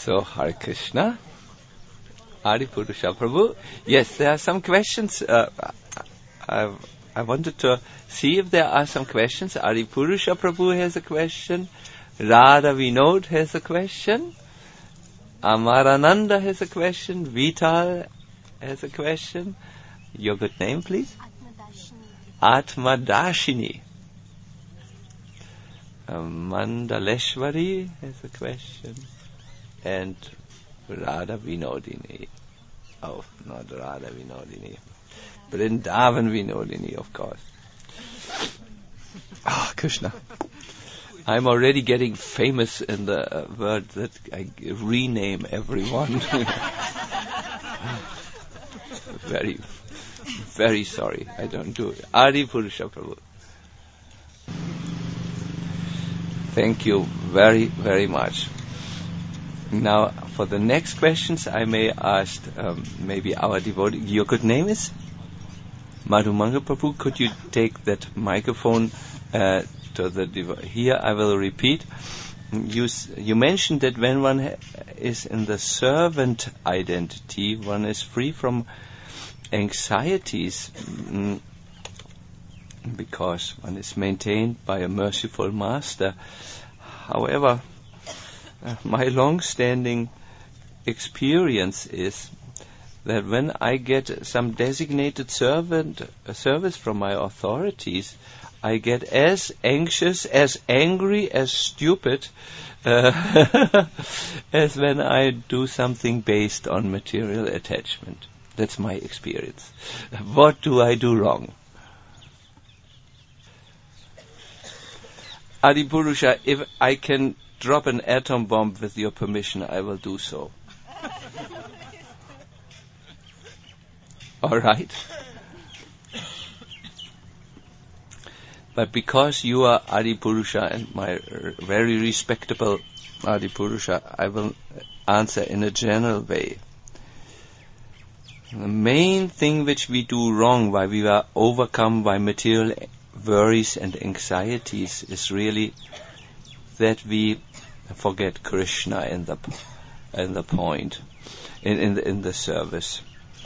So, Hare Krishna, Adipurusha Prabhu. Yes, there are some questions. I wanted to see if there are some questions. Adipurusha Prabhu has a question. Radha Vinod has a question. Amarananda has a question. Vital has a question. Your good name, please? Atma Dashini. Mandaleshwari has a question. And Radha Vinodini. Oh, not Radha Vinodini. Vrindavan Vinodini, of course. Krishna. I'm already getting famous in the word that I rename everyone. Very, very sorry. I don't do it. Adipurusha Prabhu. Thank you very, very much. Now, for the next questions, I may ask maybe our devotee. Your good name is? Madhumanga Prabhu. Could you take that microphone to the devotee? Here, I will repeat. You mentioned that when one is in the servant identity, one is free from anxieties because one is maintained by a merciful master. However, my long-standing experience is that when I get some designated service from my authorities, I get as anxious, as angry, as stupid as when I do something based on material attachment. That's my experience. What do I do wrong? Adipurusha, if I can drop an atom bomb with your permission, I will do so. All right. But because you are Adipurusha and my very respectable Adipurusha, I will answer in a general way. The main thing which we do wrong, why we are overcome by material worries and anxieties, is really that we forget Krishna in the point, in the service.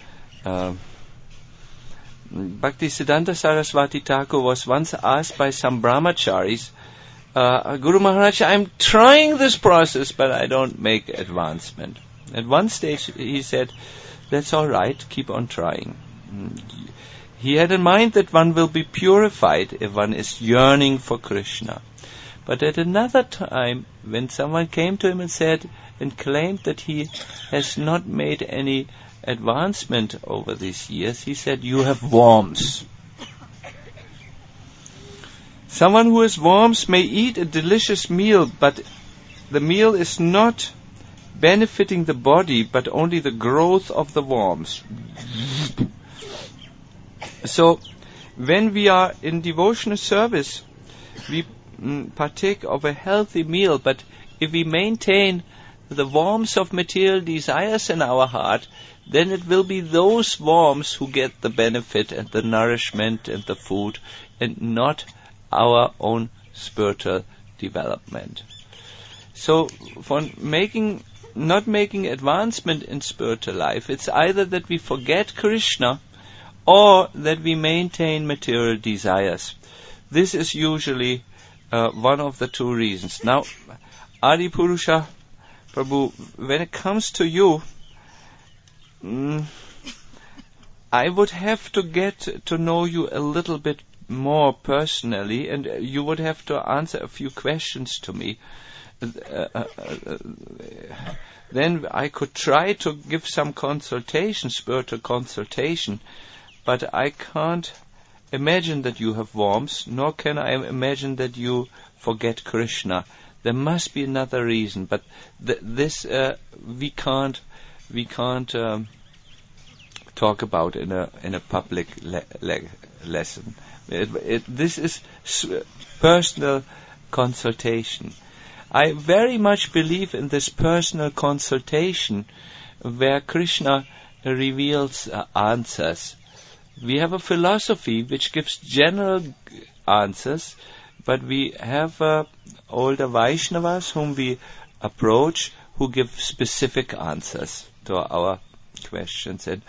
Bhaktisiddhanta Saraswati Thakur was once asked by some brahmacharis, Guru Maharaj, I'm trying this process, but I don't make advancement. At one stage he said, that's all right, keep on trying. He had in mind that one will be purified if one is yearning for Krishna. But at another time, when someone came to him and said and claimed that he has not made any advancement over these years, he said, you have worms. Someone who has worms may eat a delicious meal, but the meal is not benefiting the body, but only the growth of the worms. So, when we are in devotional service, we partake of a healthy meal, but if we maintain the worms of material desires in our heart, then it will be those worms who get the benefit and the nourishment and the food, and not our own spiritual development. So, for not making advancement in spiritual life, it's either that we forget Krishna or that we maintain material desires. This is usually one of the two reasons. Now, Adipurusha Prabhu, when it comes to you, I would have to get to know you a little bit more personally, and you would have to answer a few questions to me. Then I could try to give some consultation, spiritual consultation, but I can't imagine that you have worms, nor can I imagine that you forget Krishna. There must be another reason, but this we can't talk about in a public lesson. This is personal consultation. I very much believe in this personal consultation, where Krishna reveals answers. We have a philosophy which gives general answers, but we have older Vaishnavas whom we approach, who give specific answers to our questions. And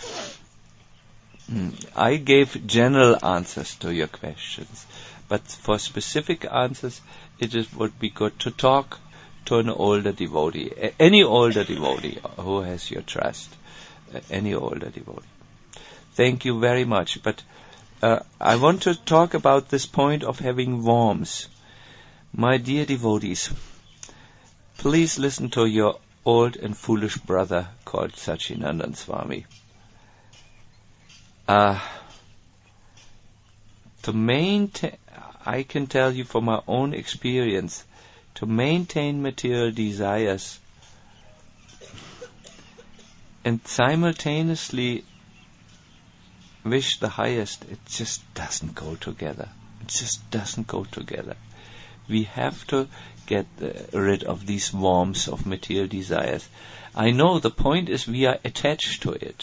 I gave general answers to your questions. But for specific answers, would be good to talk to an older devotee, any older devotee who has your trust, any older devotee. Thank you very much. But I want to talk about this point of having worms. My dear devotees, please listen to your old and foolish brother called Sachinandan Swami. To maintain, I can tell you from my own experience, to maintain material desires and simultaneously wish the highest, it just doesn't go together. It just doesn't go together. We have to get rid of these worms of material desires. I know the point is we are attached to it.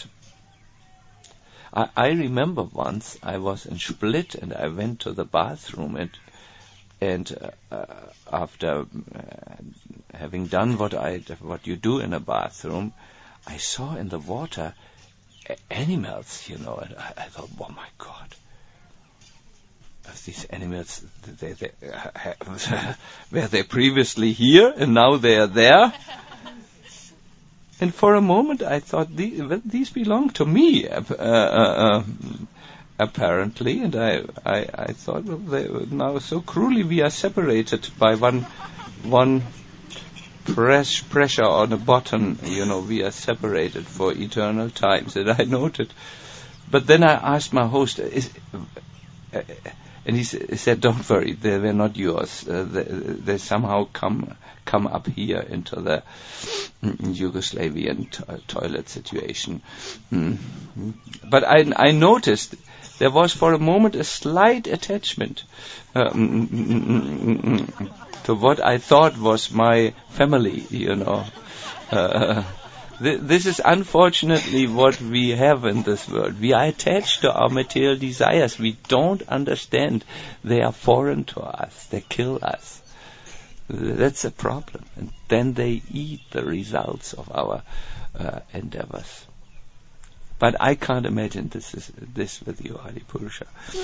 I remember once I was in Split and I went to the bathroom and after having done what you do in a bathroom, I saw in the water animals, and I thought, oh my God, these animals, were they previously here and now they are there? And for a moment I thought, these belong to me, apparently, and I thought, well, now so cruelly we are separated by one pressure on a button, we are separated for eternal times, and I noted. But then I asked my host, and he said, don't worry, they were not yours. They somehow come up here into the Yugoslavian toilet situation. But I noticed there was for a moment a slight attachment to what I thought was my family, This is unfortunately what we have in this world. We are attached to our material desires. We don't understand. They are foreign to us. They kill us. That's a problem. And then they eat the results of our endeavors. But I can't imagine this with you, Adipurusha.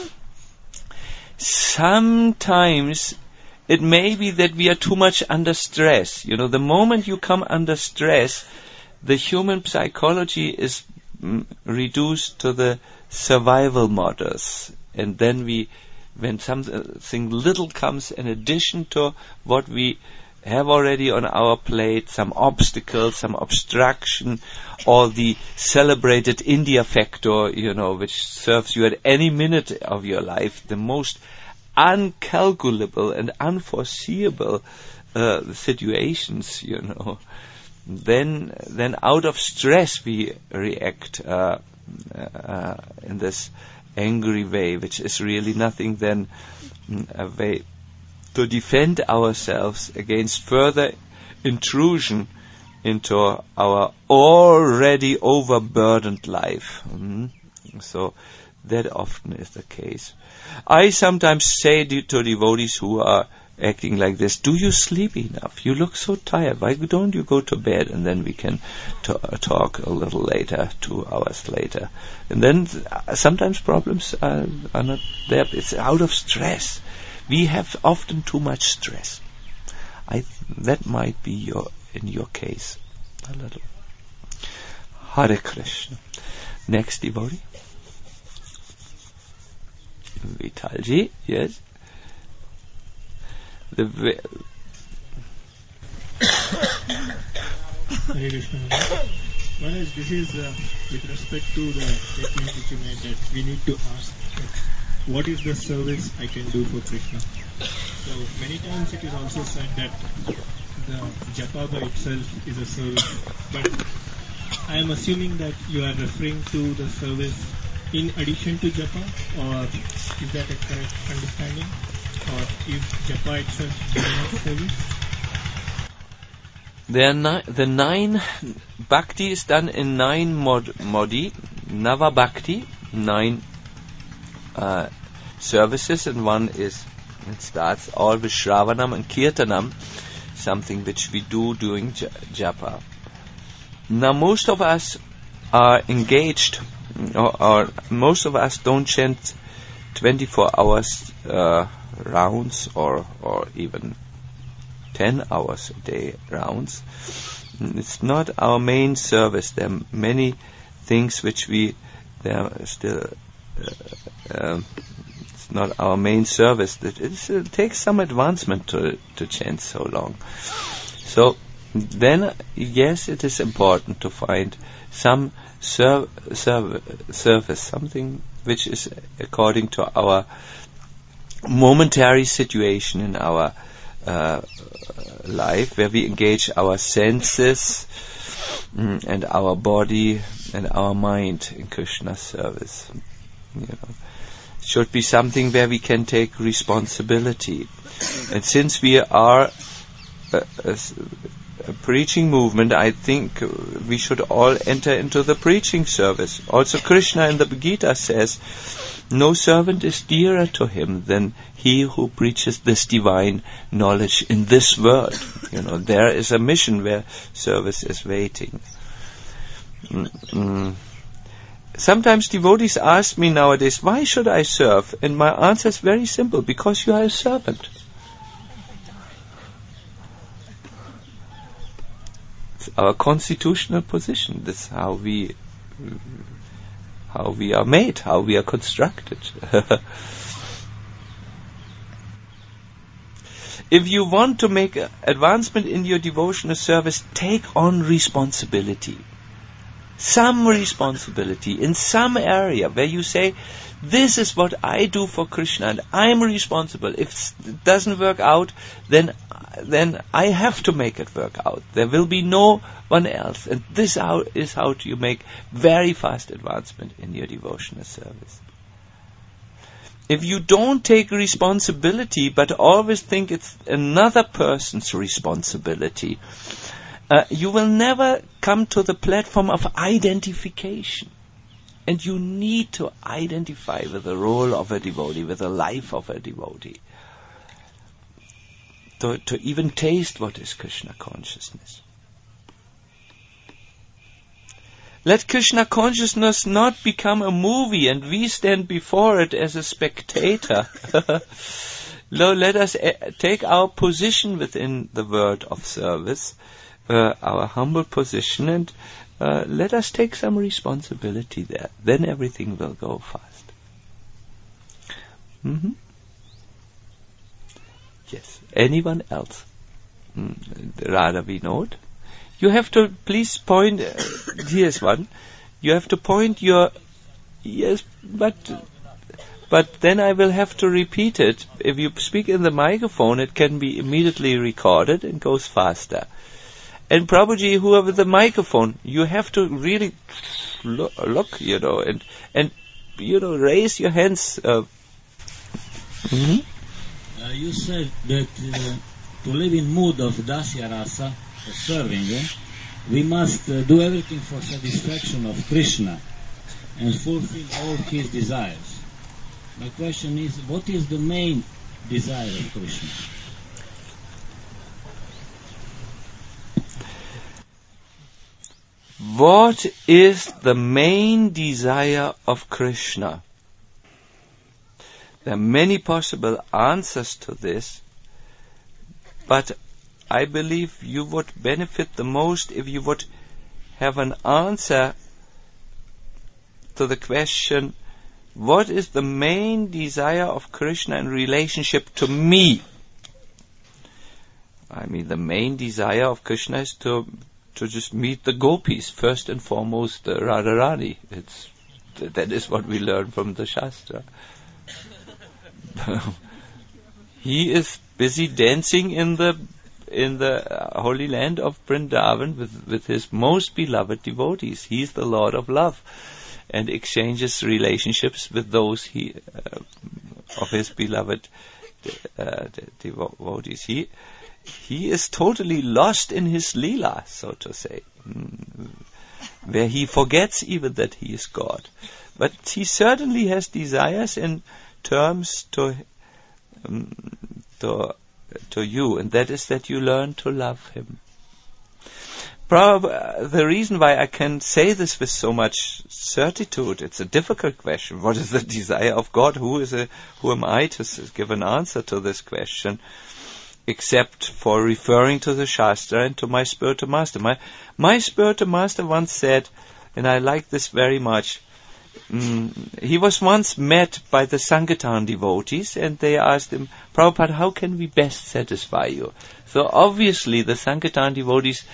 Sometimes it may be that we are too much under stress. The moment you come under stress, the human psychology is reduced to the survival models. And then when something little comes in addition to what we have already on our plate, some obstacle, some obstruction, or the celebrated India factor, which serves you at any minute of your life, the most uncalculable and unforeseeable situations, then out of stress we react in this angry way, which is really nothing than a way to defend ourselves against further intrusion into our already overburdened life. So that often is the case. I sometimes say to devotees who are acting like this, do you sleep enough? You look so tired. Why don't you go to bed? And then we can talk a little later, 2 hours later. And then sometimes problems are not there. It's out of stress. We have often too much stress. That might be in your case a little. Hare Krishna. Next devotee. Vitalji, yes. Hare Krishna. Maharaj, this is with respect to the statement which you made that we need to ask what is the service I can do for Krishna. So many times it is also said that the japa by itself is a service, but I am assuming that you are referring to the service in addition to japa, or is that a correct understanding? Or is japa itself not service? The 9 bhakti is done in 9 modi, Nava Bhakti, 9 services, and one is, it starts all with Shravanam and Kirtanam. something which we do during japa. Now most of us are engaged, or most of us don't chant 24 hours rounds or even 10 hours a day rounds. It's not our main service. There are many things which it's not our main service. It takes some advancement to chant so long. So then, yes, it is important to find some service, something which is according to our momentary situation in our life, where we engage our senses and our body and our mind in Krishna's service. It should be something where we can take responsibility. And since we are a preaching movement, I think we should all enter into the preaching service. Also Krishna in the Gita says, no servant is dearer to him than he who preaches this divine knowledge in this world. There is a mission where service is waiting. Sometimes devotees ask me nowadays, why should I serve? And my answer is very simple, because you are a servant. It's our constitutional position. That's how we are made, how we are constructed. If you want to make advancement in your devotional service, take on responsibility. Some responsibility in some area where you say, this is what I do for Krishna and I'm responsible. If it doesn't work out, then I have to make it work out. There will be no one else. And this is how you make very fast advancement in your devotional service. If you don't take responsibility but always think it's another person's responsibility, you will never come to the platform of identification. And you need to identify with the role of a devotee, with the life of a devotee, to even taste what is Krishna consciousness. Let Krishna consciousness not become a movie and we stand before it as a spectator. Let us take our position within the world of service, our humble position, and let us take some responsibility there. Then everything will go fast. Yes. Anyone else? Radha Vinod? You have to please point. Here's one. You have to point your. Yes, but then I will have to repeat it. If you speak in the microphone, it can be immediately recorded and goes faster. And Prabhuji, whoever the microphone, you have to really look, and raise your hands. You said that to live in mood of dasya rasa, serving, we must do everything for satisfaction of Krishna and fulfill all his desires. My question is, what is the main desire of Krishna? What is the main desire of Krishna? There are many possible answers to this, but I believe you would benefit the most if you would have an answer to the question, what is the main desire of Krishna in relationship to me? I mean, the main desire of Krishna is to just meet the gopis, first and foremost Radharani. That is what we learn from the Shastra. He is busy dancing in the holy land of Vrindavan with his most beloved devotees. He is the Lord of love, and exchanges relationships with those of his beloved devotees. He is totally lost in his Leela, so to say, where he forgets even that he is God. But he certainly has desires in terms to to you, and that is that you learn to love Him. The reason why I can say this with so much certitude, it's a difficult question. What is the desire of God? Who am I to give an answer to this question, except for referring to the Shastra and to my spiritual master? My spiritual master once said, and I like this very much, he was once met by the Sankirtan devotees, and they asked him, Prabhupada, how can we best satisfy you? So obviously the Sankirtan devotees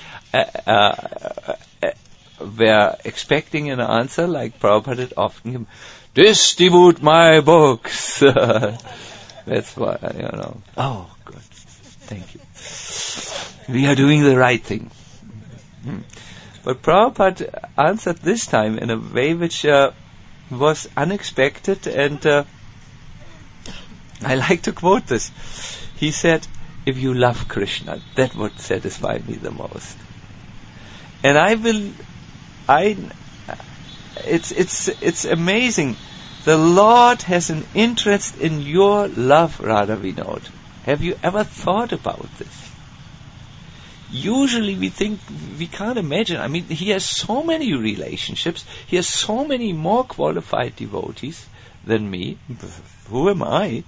were expecting an answer like Prabhupada had often given, distribute my books. That's why, Oh, good. Thank you. We are doing the right thing. But Prabhupada answered this time in a way which was unexpected, and I like to quote this. He said, if you love Krishna, that would satisfy me the most. And it's amazing. The Lord has an interest in your love, Radha Vinod. Have you ever thought about this? Usually we think, we can't imagine. I mean, He has so many relationships. He has so many more qualified devotees than me. Who am I?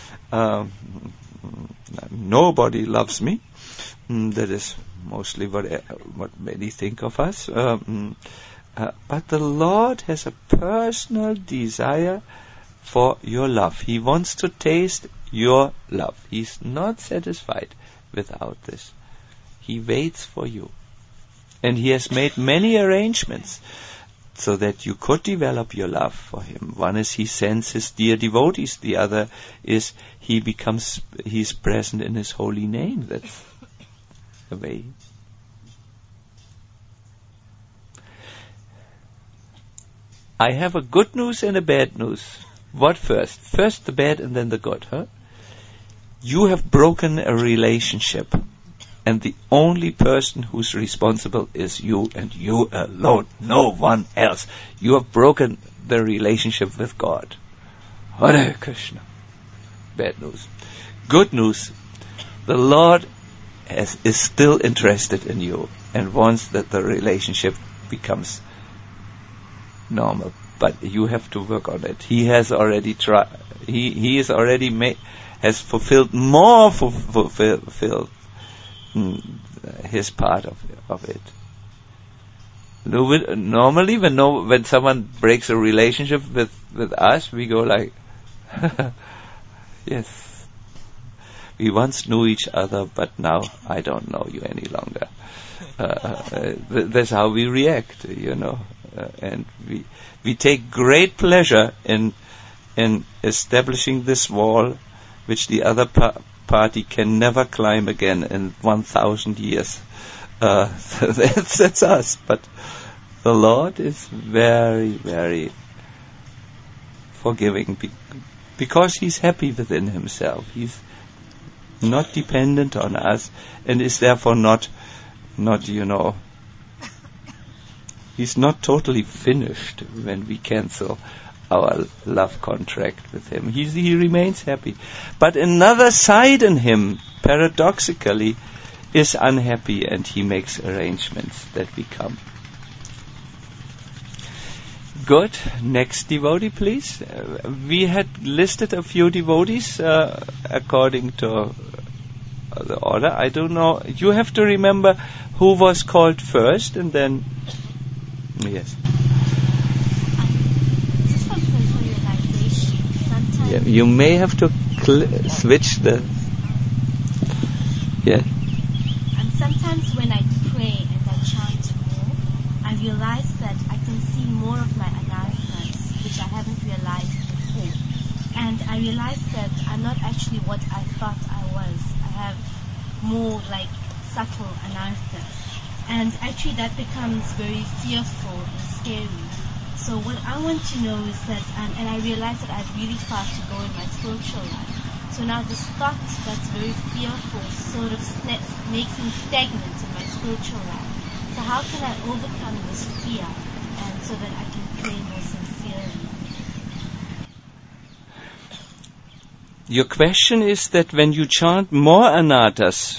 Nobody loves me. That is mostly what many think of us. But the Lord has a personal desire for your love. He wants to taste your love. He's not satisfied without this. He waits for you. And He has made many arrangements so that you could develop your love for Him. One is He sends His dear devotees. The other is He's present in His holy name. That's the way. I have a good news and a bad news. What first? First the bad and then the good, huh? You have broken a relationship, and the only person who's responsible is you, and you alone, no one else. You have broken the relationship with God. Hare Krishna. Bad news. Good news. The Lord is still interested in you and wants that the relationship becomes normal. But you have to work on it. He has already tried. He is already has fulfilled more fulfilled his part of it. Normally, when someone breaks a relationship with us, we go like, yes, we once knew each other, but now I don't know you any longer. That's how we react, and we take great pleasure in establishing this wall, which the other party can never climb again in 1,000 years. That's us. But the Lord is very, very forgiving because He's happy within Himself. He's not dependent on us, and is therefore not He's not totally finished when we cancel our love contract with Him. He remains happy. But another side in Him, paradoxically, is unhappy, and He makes arrangements that we come. Good. Next devotee, please. We had listed a few devotees according to the order. I don't know. You have to remember who was called first, and then... Yes. Just for realization, sometimes... Yeah, you may have to switch the... Yeah. And sometimes when I pray and I chant more, I realize that I can see more of my anarthas, which I haven't realized before. And I realize that I'm not actually what I thought I was. I have more like subtle anarthas. And actually that becomes very fearful and scary. So what I want to know is that, and I realize that I have really far to go in my spiritual life. So now this thought that's very fearful sort of makes me stagnant in my spiritual life. So how can I overcome this fear, and so that I can pray more sincerely? Your question is that when you chant, more anarthas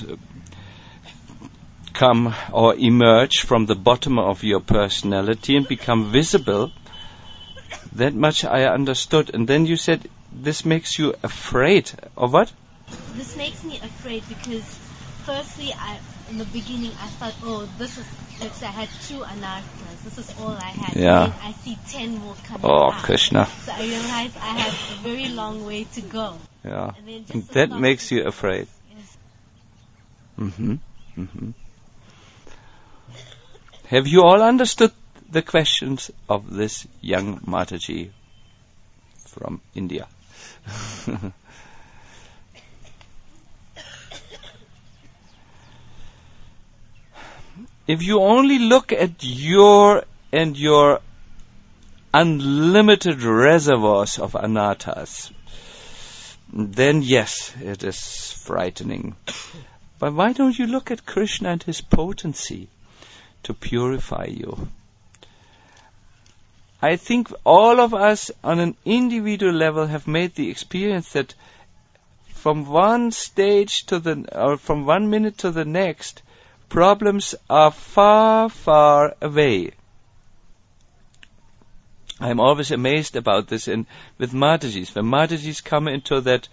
come or emerge from the bottom of your personality and become visible. That much I understood. And then you said this makes you afraid. Of what? This makes me afraid because firstly, in the beginning, I thought, this is, let's say I had 2 anarthas. This is all I had. Yeah. And then I see 10 more coming Oh, out. Krishna. So I realized I have a very long way to go. Yeah. And then And just that stop. makes you afraid. Yes. Have you all understood the questions of this young Mataji from India? If you only look at your unlimited reservoirs of anarthas, then yes, it is frightening. But why don't you look at Krishna and his potency to purify you? I think all of us on an individual level have made the experience that from one stage from 1 minute to the next, problems are far, far away. I'm always amazed about this with Matajis. When Matajis come into that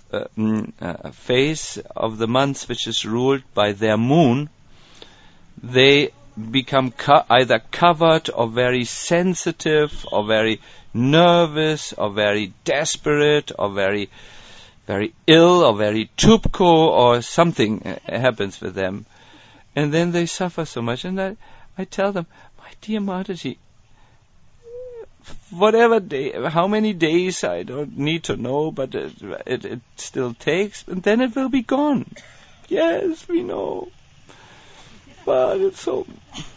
phase of the month which is ruled by their moon, they become either covered or very sensitive or very nervous or very desperate or very, very ill or very tupko or something happens with them. And then they suffer so much. And I tell them, my dear Mataji, whatever day, how many days, I don't need to know, but it still takes, and then it will be gone. Yes, we know. But it's so...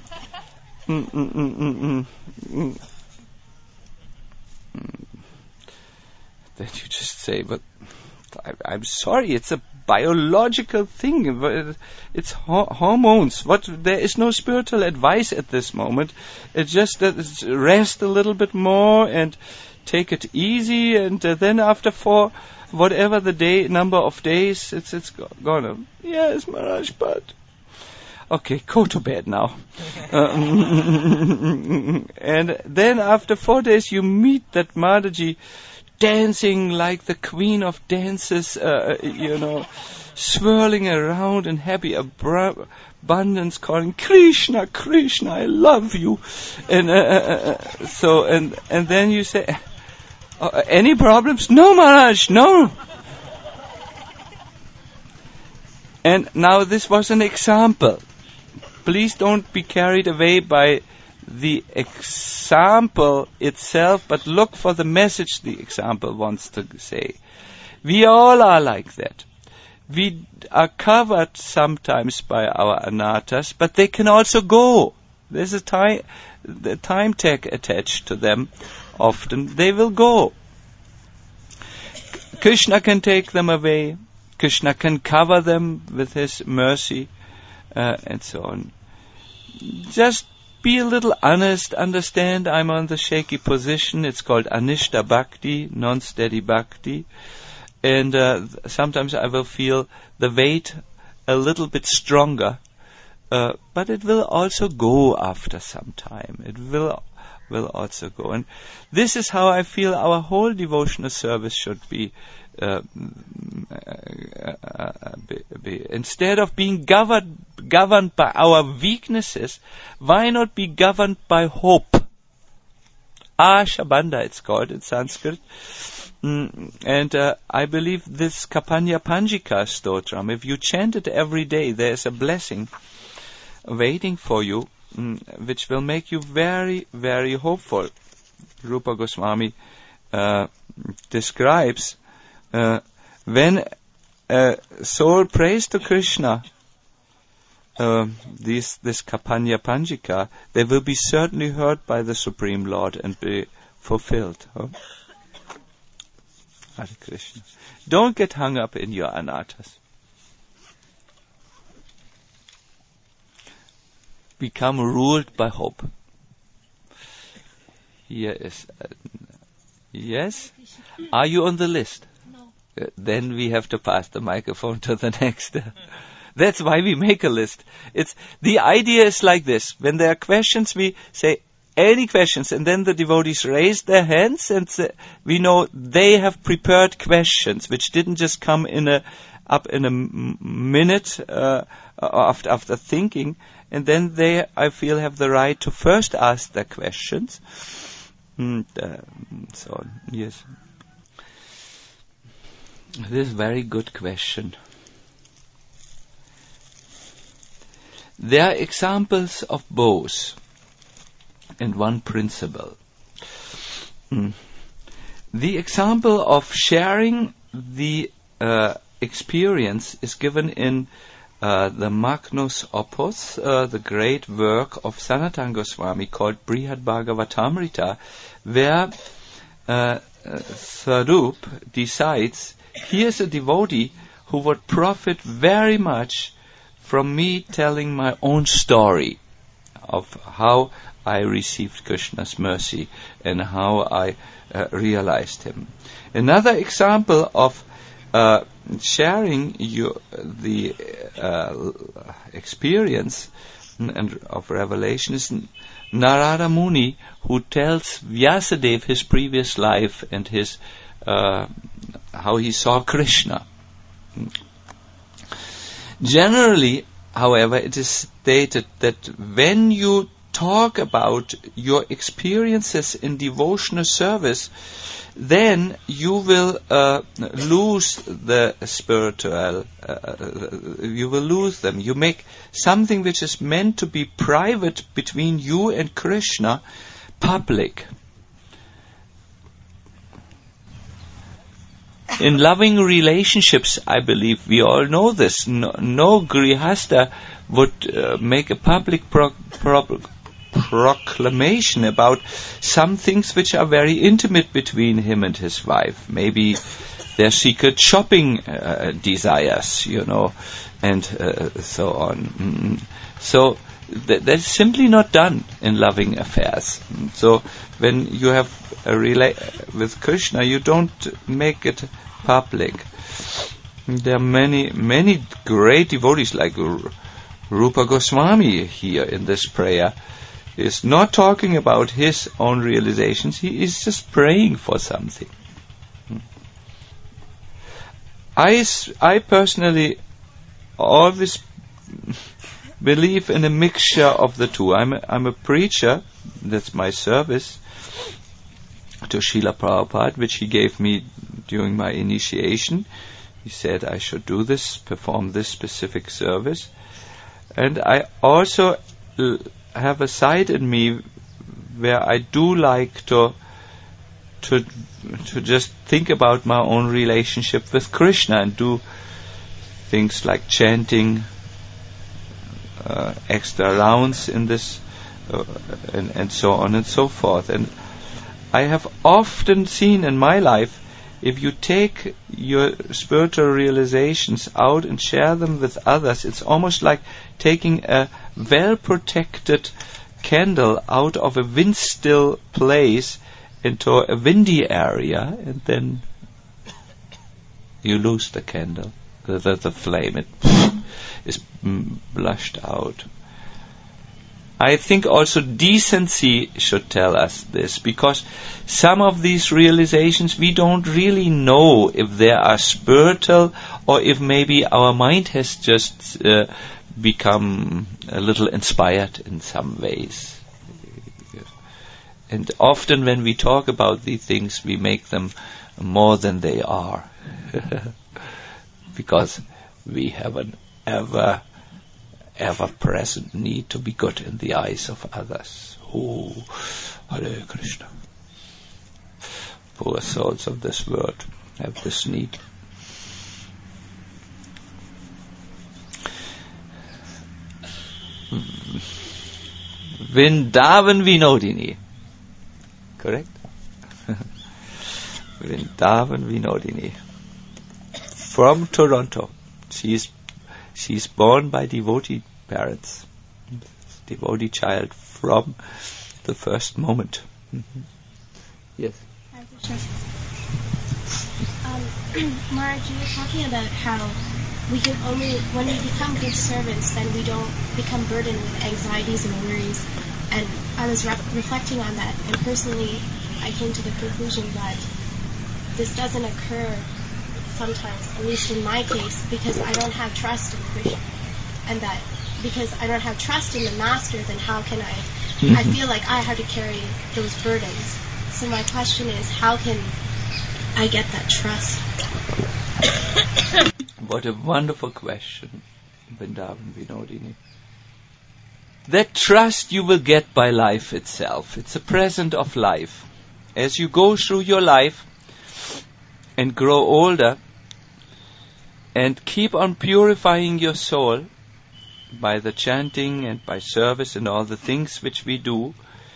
Then you just say, but I'm sorry, it's a biological thing. It's hormones. There is no spiritual advice at this moment. It's just that rest a little bit more and take it easy, and then after whatever the number of days, it's gone. Yes, Maharaj, but okay, go to bed now. And then after 4 days, you meet that Mataji dancing like the queen of dances, swirling around in happy abundance, calling Krishna, Krishna, I love you. And and then you say, any problems? No, Maharaj, no. And now this was an example. Please don't be carried away by the example itself, but look for the message the example wants to say. We all are like that. We are covered sometimes by our anarthas, but they can also go. There's the time tag attached to them. Often they will go. Krishna can take them away. Krishna can cover them with his mercy, and so on. Just be a little honest, understand I'm on the shaky position. It's called Anishta Bhakti, non-steady Bhakti. And sometimes I will feel the weight a little bit stronger. But it will also go after some time. It will also go. And this is how I feel our whole devotional service should be. Instead of being governed by our weaknesses, why not be governed by hope? Ashabandha it's called in Sanskrit. And I believe this Kapanya Panjika stotram, if you chant it every day, there's a blessing waiting for you, which will make you very, very hopeful. Rupa Goswami describes when a soul prays to Krishna, this Kapanya Panjika, they will be certainly heard by the Supreme Lord and be fulfilled. Hare Krishna. Don't get hung up in your anarthas. Become ruled by hope. Here is... yes? Are you on the list? No. then we have to pass the microphone to the next. That's why we make a list. The idea is like this. When there are questions, we say, any questions? And then the devotees raise their hands, and we know they have prepared questions, which didn't just come up in a minute after thinking. And then they, I feel, have the right to first ask their questions. And so on. Yes. This is a very good question. There are examples of both and one principle. The example of sharing the experience is given in the Magnus Opus, the great work of Sanatana Goswami called Brihad Bhagavatamrita, where Sarup decides, here's a devotee who would profit very much from me telling my own story of how I received Krishna's mercy and how I realized him. Another example of sharing the experience and of revelation is Narada Muni, who tells Vyasadeva his previous life and his how he saw Krishna. Generally, however, it is stated that when you talk about your experiences in devotional service, then you will lose the spiritual, you will lose them. You make something which is meant to be private between you and Krishna public. In loving relationships, I believe we all know this. No grihasta would make a public proclamation about some things which are very intimate between him and his wife. Maybe their secret shopping desires, and so on. So that's simply not done in loving affairs. So when you have a with Krishna, you don't make it public. There are many great devotees like Rupa Goswami here in this prayer. He is not talking about his own realizations. He is just praying for something. I personally always believe in a mixture of the two. I'm a preacher. That's my service to Srila Prabhupada, which he gave me during my initiation. He said I should do this, perform this specific service. And I also have a side in me where I do like to just think about my own relationship with Krishna and do things like chanting extra rounds in this and so on and so forth. And I have often seen in my life, if you take your spiritual realizations out and share them with others, it's almost like taking a well-protected candle out of a wind-still place into a windy area, and then you lose the candle, the flame. It is blushed out. I think also decency should tell us this, because some of these realizations we don't really know if they are spiritual or if maybe our mind has just become a little inspired in some ways. And often when we talk about these things, we make them more than they are. Because we have an ever-present need to be good in the eyes of others. Oh, Hare Krishna. Poor souls of this world have this need. Vrindavan Vinodini. Correct? Vrindavan Vinodini. From Toronto. She's born by devotee parents. Devotee child from the first moment. Mm-hmm. Yes. Marge, you were talking about how we can only, when we become good servants, then we don't become burdened with anxieties and worries. And I was reflecting on that, and personally, I came to the conclusion that this doesn't occur sometimes, at least in my case, because I don't have trust in Krishna. And that because I don't have trust in the Master, then how can I feel like I have to carry those burdens. So my question is, how can I get that trust? What a wonderful question, Vrindavan Vinodini. That trust you will get by life itself. It's a present of life. As you go through your life and grow older and keep on purifying your soul by the chanting and by service and all the things which we do,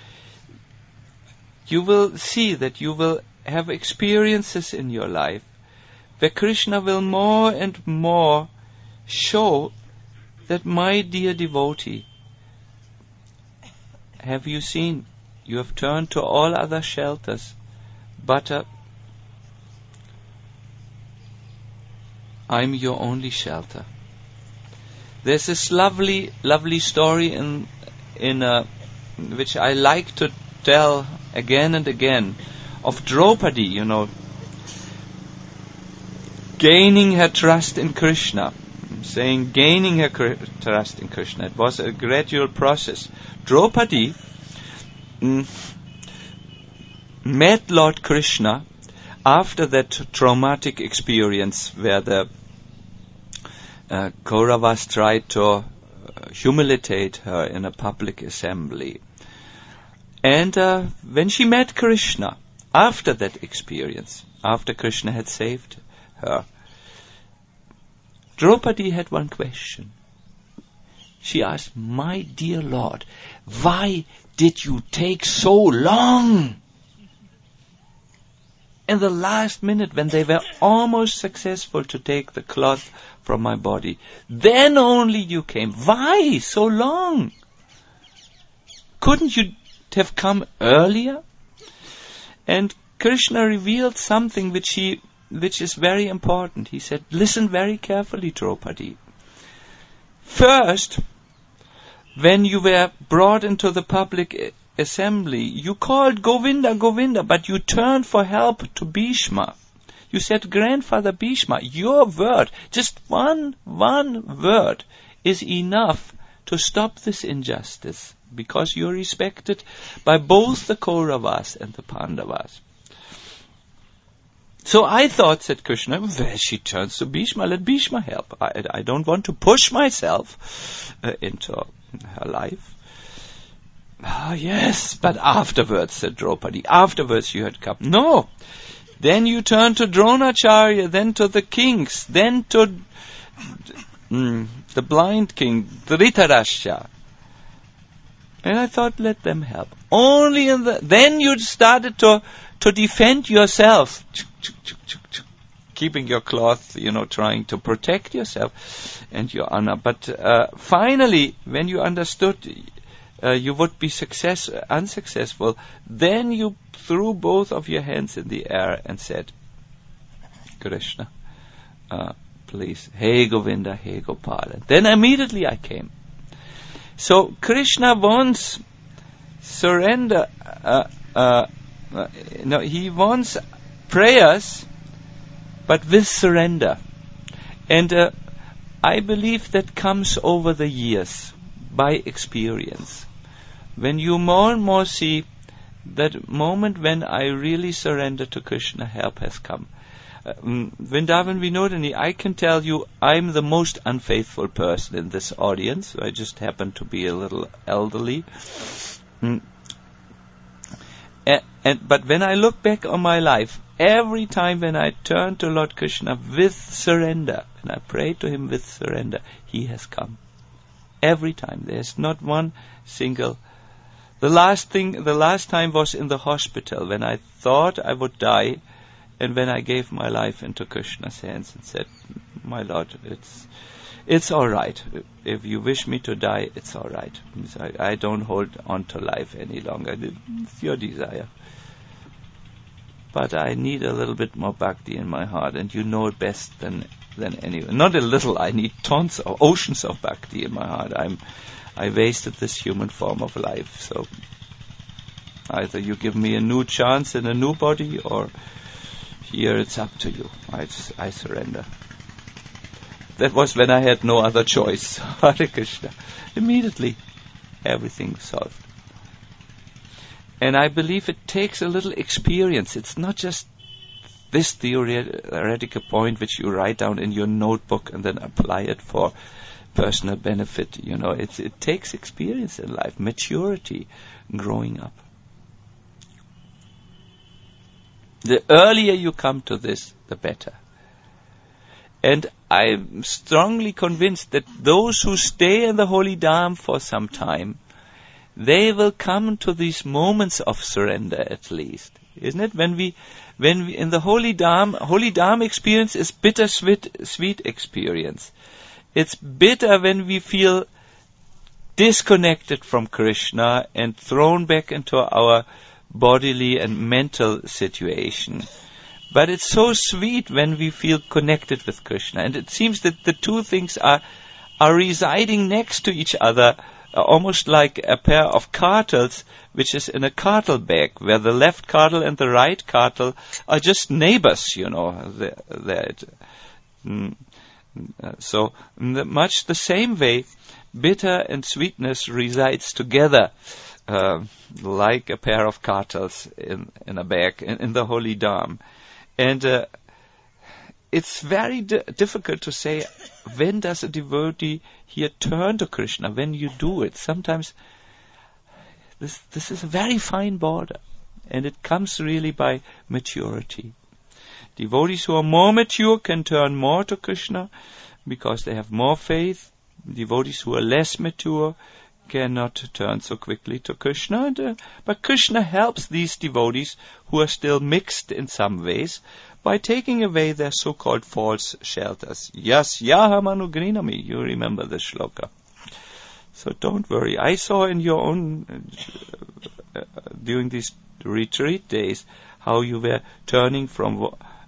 you will see that you will have experiences in your life where Krishna will more and more show that, my dear devotee, have you seen, you have turned to all other shelters, but I'm your only shelter. There's this lovely, lovely story in which I like to tell again and again, of Draupadi, gaining her trust in Krishna. I'm saying gaining her trust in Krishna. It was a gradual process. Draupadi met Lord Krishna after that traumatic experience where the Kauravas tried to humiliate her in a public assembly. And when she met Krishna, after that experience, after Krishna had saved her, Draupadi had one question. She asked, my dear Lord, why did you take so long? In the last minute, when they were almost successful to take the cloth from my body, then only you came. Why so long? Couldn't you have come earlier? And Krishna revealed something which is very important. He said, listen very carefully, Draupadi. First, when you were brought into the public assembly, you called Govinda, Govinda, but you turned for help to Bhishma. You said, Grandfather Bhishma, your word, just one word is enough to stop this injustice, because you're respected by both the Kauravas and the Pandavas. So I thought, said Krishna, well, she turns to Bhishma, let Bhishma help. I don't want to push myself into her life. Yes, but afterwards, said Draupadi, afterwards you had come. No, then you turn to Dronacharya, then to the kings, then to the blind king, Dhritarashtra. And I thought, let them help. Only then you started to defend yourself, keeping your cloth, trying to protect yourself and your honor. But finally, when you understood you would be unsuccessful, then you threw both of your hands in the air and said, Krishna, please, hey Govinda, hey Gopal. And then immediately I came. So Krishna wants surrender. He wants prayers, but with surrender. And I believe that comes over the years, by experience. When you more and more see that moment when I really surrender to Krishna, help has come. Vrindavan Vinodini, I can tell you I'm the most unfaithful person in this audience. I just happen to be a little elderly. But when I look back on my life, every time when I turn to Lord Krishna with surrender, and I pray to Him with surrender, He has come. Every time. There's not one single. The last time was in the hospital when I thought I would die, and when I gave my life into Krishna's hands and said, my Lord, it's all right. If you wish me to die, it's all right. I don't hold on to life any longer. It's your desire. but I need a little bit more bhakti in my heart, and you know it best than anyone. Not a little, I need tons of oceans of bhakti in my heart. I wasted this human form of life, so either you give me a new chance in a new body, or here it's up to you. I surrender. That was when I had no other choice. Hare Krishna. Immediately, everything solved. And I believe it takes a little experience. It's not just this theoretical point which you write down in your notebook and then apply it for personal benefit. You know, it takes experience in life, maturity, growing up. The earlier you come to this, the better. And I'm strongly convinced that those who stay in the Holy Dham for some time, they will come to these moments of surrender at least. Isn't it? When we in the Holy Dham experience is bittersweet experience. It's bitter when we feel disconnected from Krishna and thrown back into our bodily and mental situation. But it's so sweet when we feel connected with Krishna. And it seems that the two things are residing next to each other, almost like a pair of cartels, which is in a cartel bag, where the left cartel and the right cartel are just neighbors, you know. So, in much the same way, bitter and sweetness resides together, like a pair of cartels in a bag, in the Holy Dham. And it's very difficult to say, when does a devotee here turn to Krishna? When you do it. Sometimes this is a very fine border, and it comes really by maturity. Devotees who are more mature can turn more to Krishna because they have more faith. Devotees who are less mature cannot turn so quickly to Krishna. But Krishna helps these devotees who are still mixed in some ways by taking away their so-called false shelters. Yasyaham anugrinami. You remember the shloka. So don't worry. I saw in your own, during these retreat days, how you were turning from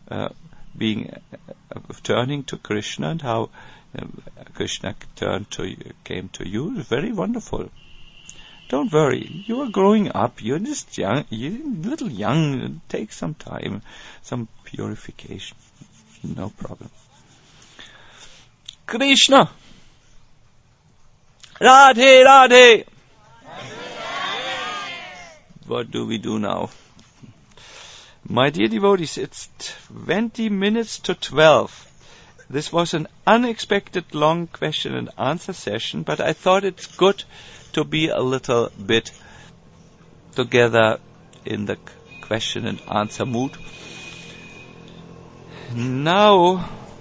turning to Krishna, and how Krishna came to you. It was very wonderful. Don't worry. You are growing up. You're just young. You're a little young. It takes some time, some purification. No problem. Krishna. Radhe, Radhe. What do we do now? My dear devotees, it's 20 minutes to 12. This was an unexpected long question and answer session, but I thought it's good to be a little bit together in the question and answer mood. Now,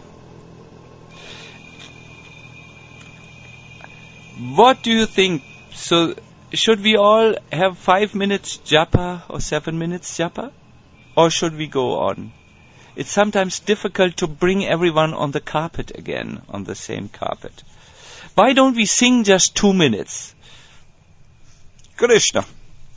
what do you think? So, should we all have 5 minutes japa or 7 minutes japa? Or should we go on? It's sometimes difficult to bring everyone on the carpet again, on the same carpet. Why don't we sing just 2 minutes? Krishna.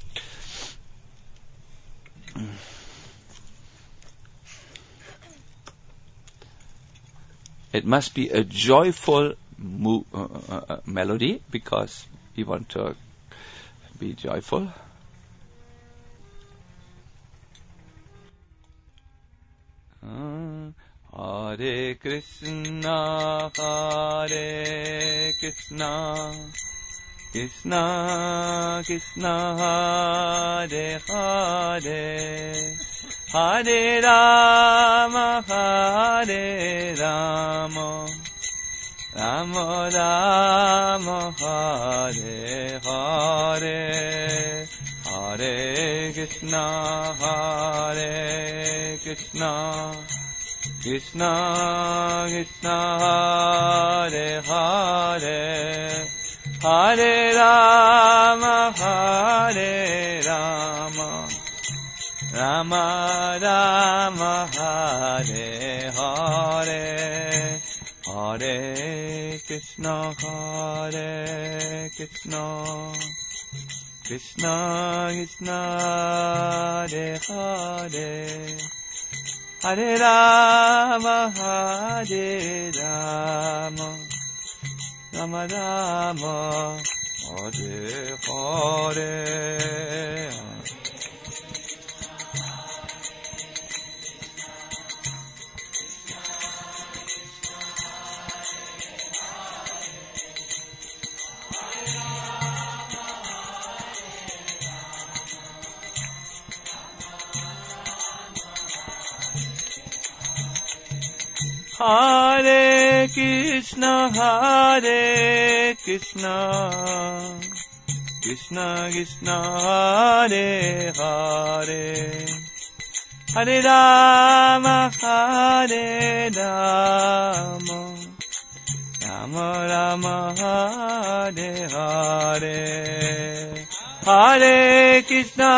It must be a joyful melody, because we want to be joyful. Hare Krishna, Hare Krishna, Krishna Krishna, Hare Hare, Hare Rama, Hare Rama, Rama Rama, Hare Hare, Hare Krishna, Hare Krishna, Krishna Krishna, Hare Hare, Hare Rama, Hare Rama, Rama Rama, Hare Hare, Hare Krishna, Hare Krishna, Krishna Krishna Hare Hare Hare Rama Hare Rama Rama Rama Hare Hare Hare Krishna Krishna Krishna Hare Hare Hare Rama Hare Rama Rama Rama Hare Hare Hare Krishna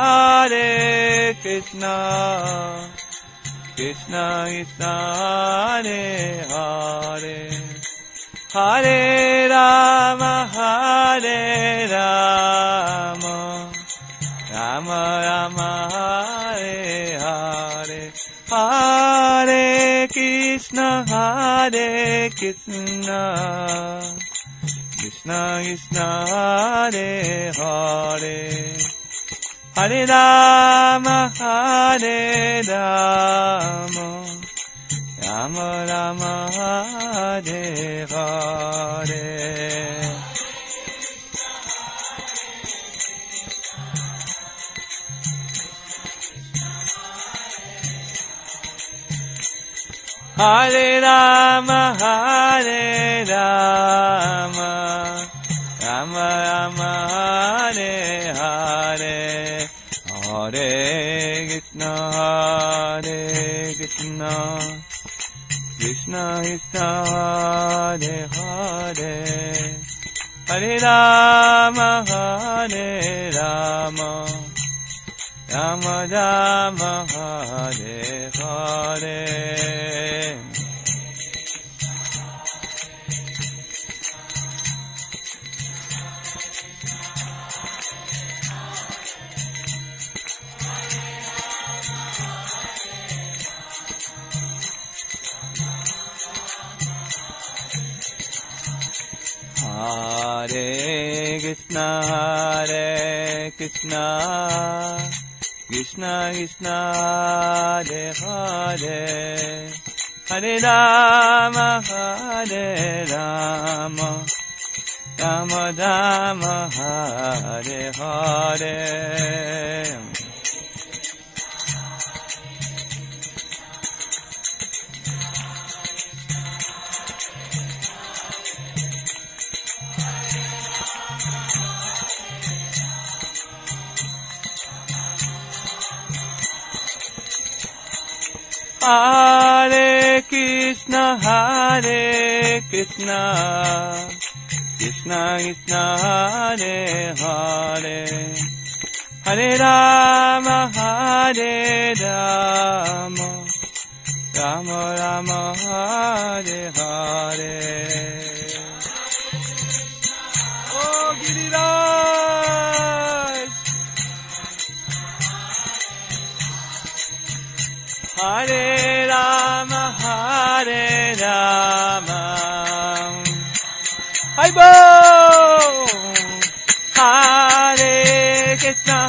Krishna Krishna Krishna Hare Hare Hare Rama Rama Rama Hare Hare Hare Krishna Krishna Krishna Krishna Hare Hare Hare Rama Rama Rama Hare Hare Hare Rama Rama Rama Hare Hare Hare Krishna Krishna Krishna Krishna Hare Hare Hare Rama Rama Rama Rama Hare Hare Hare Krishna Krishna Krishna Hare Hare Hare Rama Rama Rama Rama Hare Hare Hare Krishna Krishna Krishna Hare Hare Hare Rama Rama Rama Rama Hare Hare Oh Giriraj Hare Rama Haibo Hare Krishna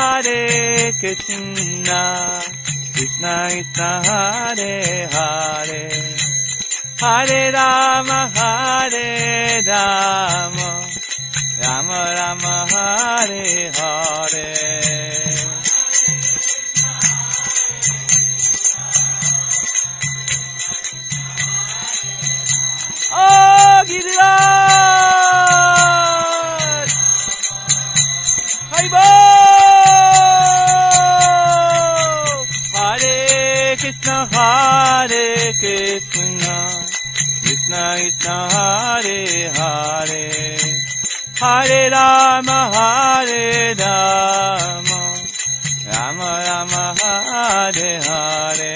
Krishna Krishna Hare Hare Hare Rama Rama Rama Hare Hare Oh, Giriraj! Haibo! Hare Krishna Krishna Krishna Hare Hare Hare Rama Rama Rama Hare Hare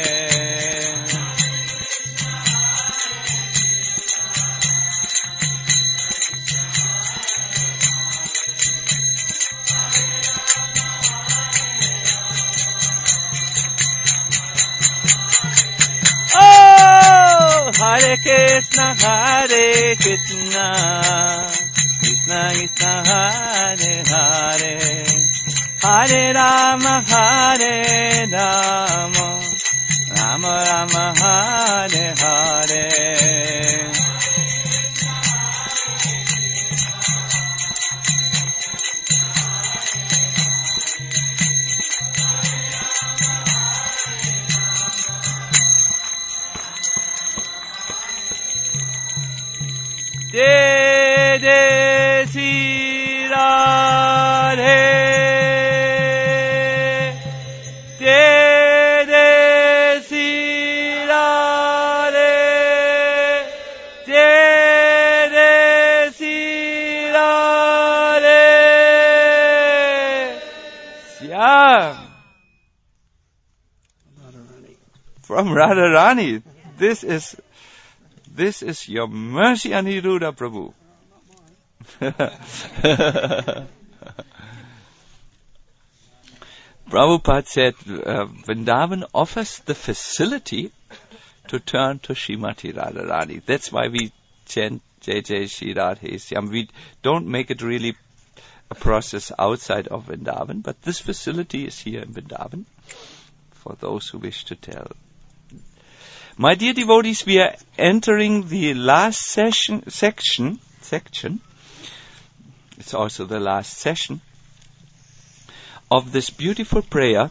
Hare Krishna, Hare Krishna, Krishna Krishna, Hare Hare, Hare Rama, Hare Rama, Rama Rama, Hare Hare. Jai Jai Shri Radhe, Jai Jai Shri Radhe, Jai Jai Shri Radhe. Shyam from Radharani. This is your mercy, Aniruddha Prabhu. Prabhupada said Vrindavan offers the facility to turn to Srimati Radharani. That's why we chant Jai Jai Shri Radhe Shyam. We don't make it really a process outside of Vrindavan, but this facility is here in Vrindavan for those who wish to tell. My dear devotees, we are entering the last section. It's also the last session of this beautiful prayer.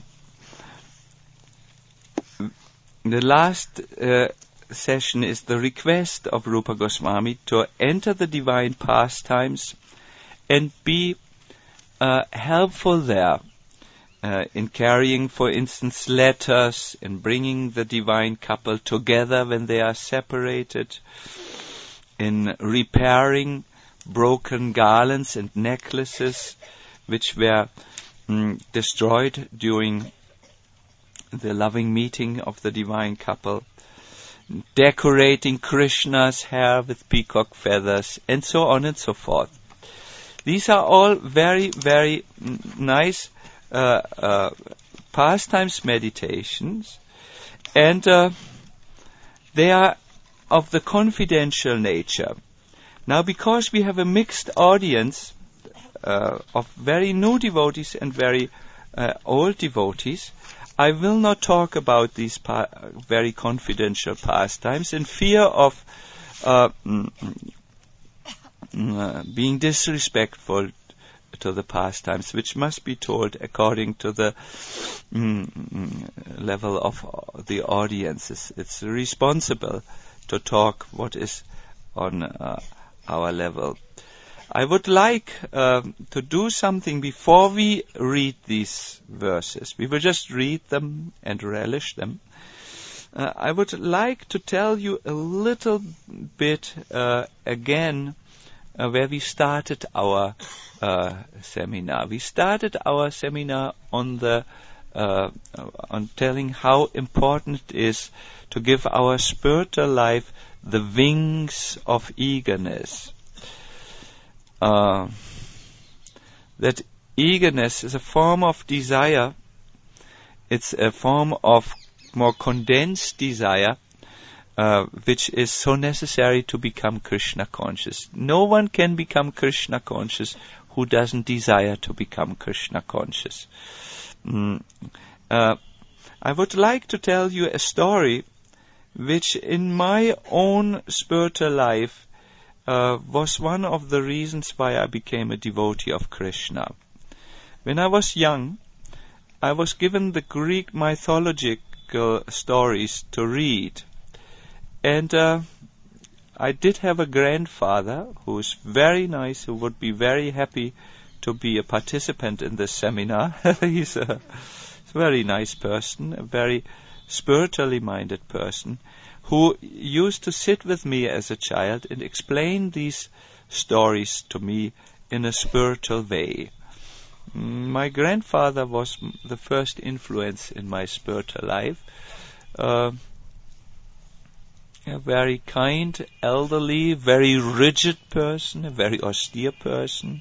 The last session is the request of Rupa Goswami to enter the divine pastimes and be helpful there. In carrying, for instance, letters, in bringing the divine couple together when they are separated, in repairing broken garlands and necklaces which were destroyed during the loving meeting of the divine couple, decorating Krishna's hair with peacock feathers, and so on and so forth. These are all very, very nice pastimes meditations, and they are of the confidential nature. Now, because we have a mixed audience of very new devotees and very old devotees, I will not talk about these very confidential pastimes in fear of being disrespectful to the pastimes, which must be told according to the level of the audience. It's responsible to talk what is on our level. I would like to do something before we read these verses. We will just read them and relish them. I would like to tell you a little bit again where we started our seminar. We started our seminar on telling how important it is to give our spiritual life the wings of eagerness. That eagerness is a form of desire. It's a form of more condensed desire, which is so necessary to become Krishna conscious. No one can become Krishna conscious who doesn't desire to become Krishna conscious. I would like to tell you a story which in my own spiritual life was one of the reasons why I became a devotee of Krishna. When I was young, I was given the Greek mythological stories to read. And I did have a grandfather who was very nice, who would be very happy to be a participant in this seminar. He's a very nice person, a very spiritually minded person, who used to sit with me as a child and explain these stories to me in a spiritual way. My grandfather was the first influence in my spiritual life. A very kind, elderly, very rigid person, a very austere person.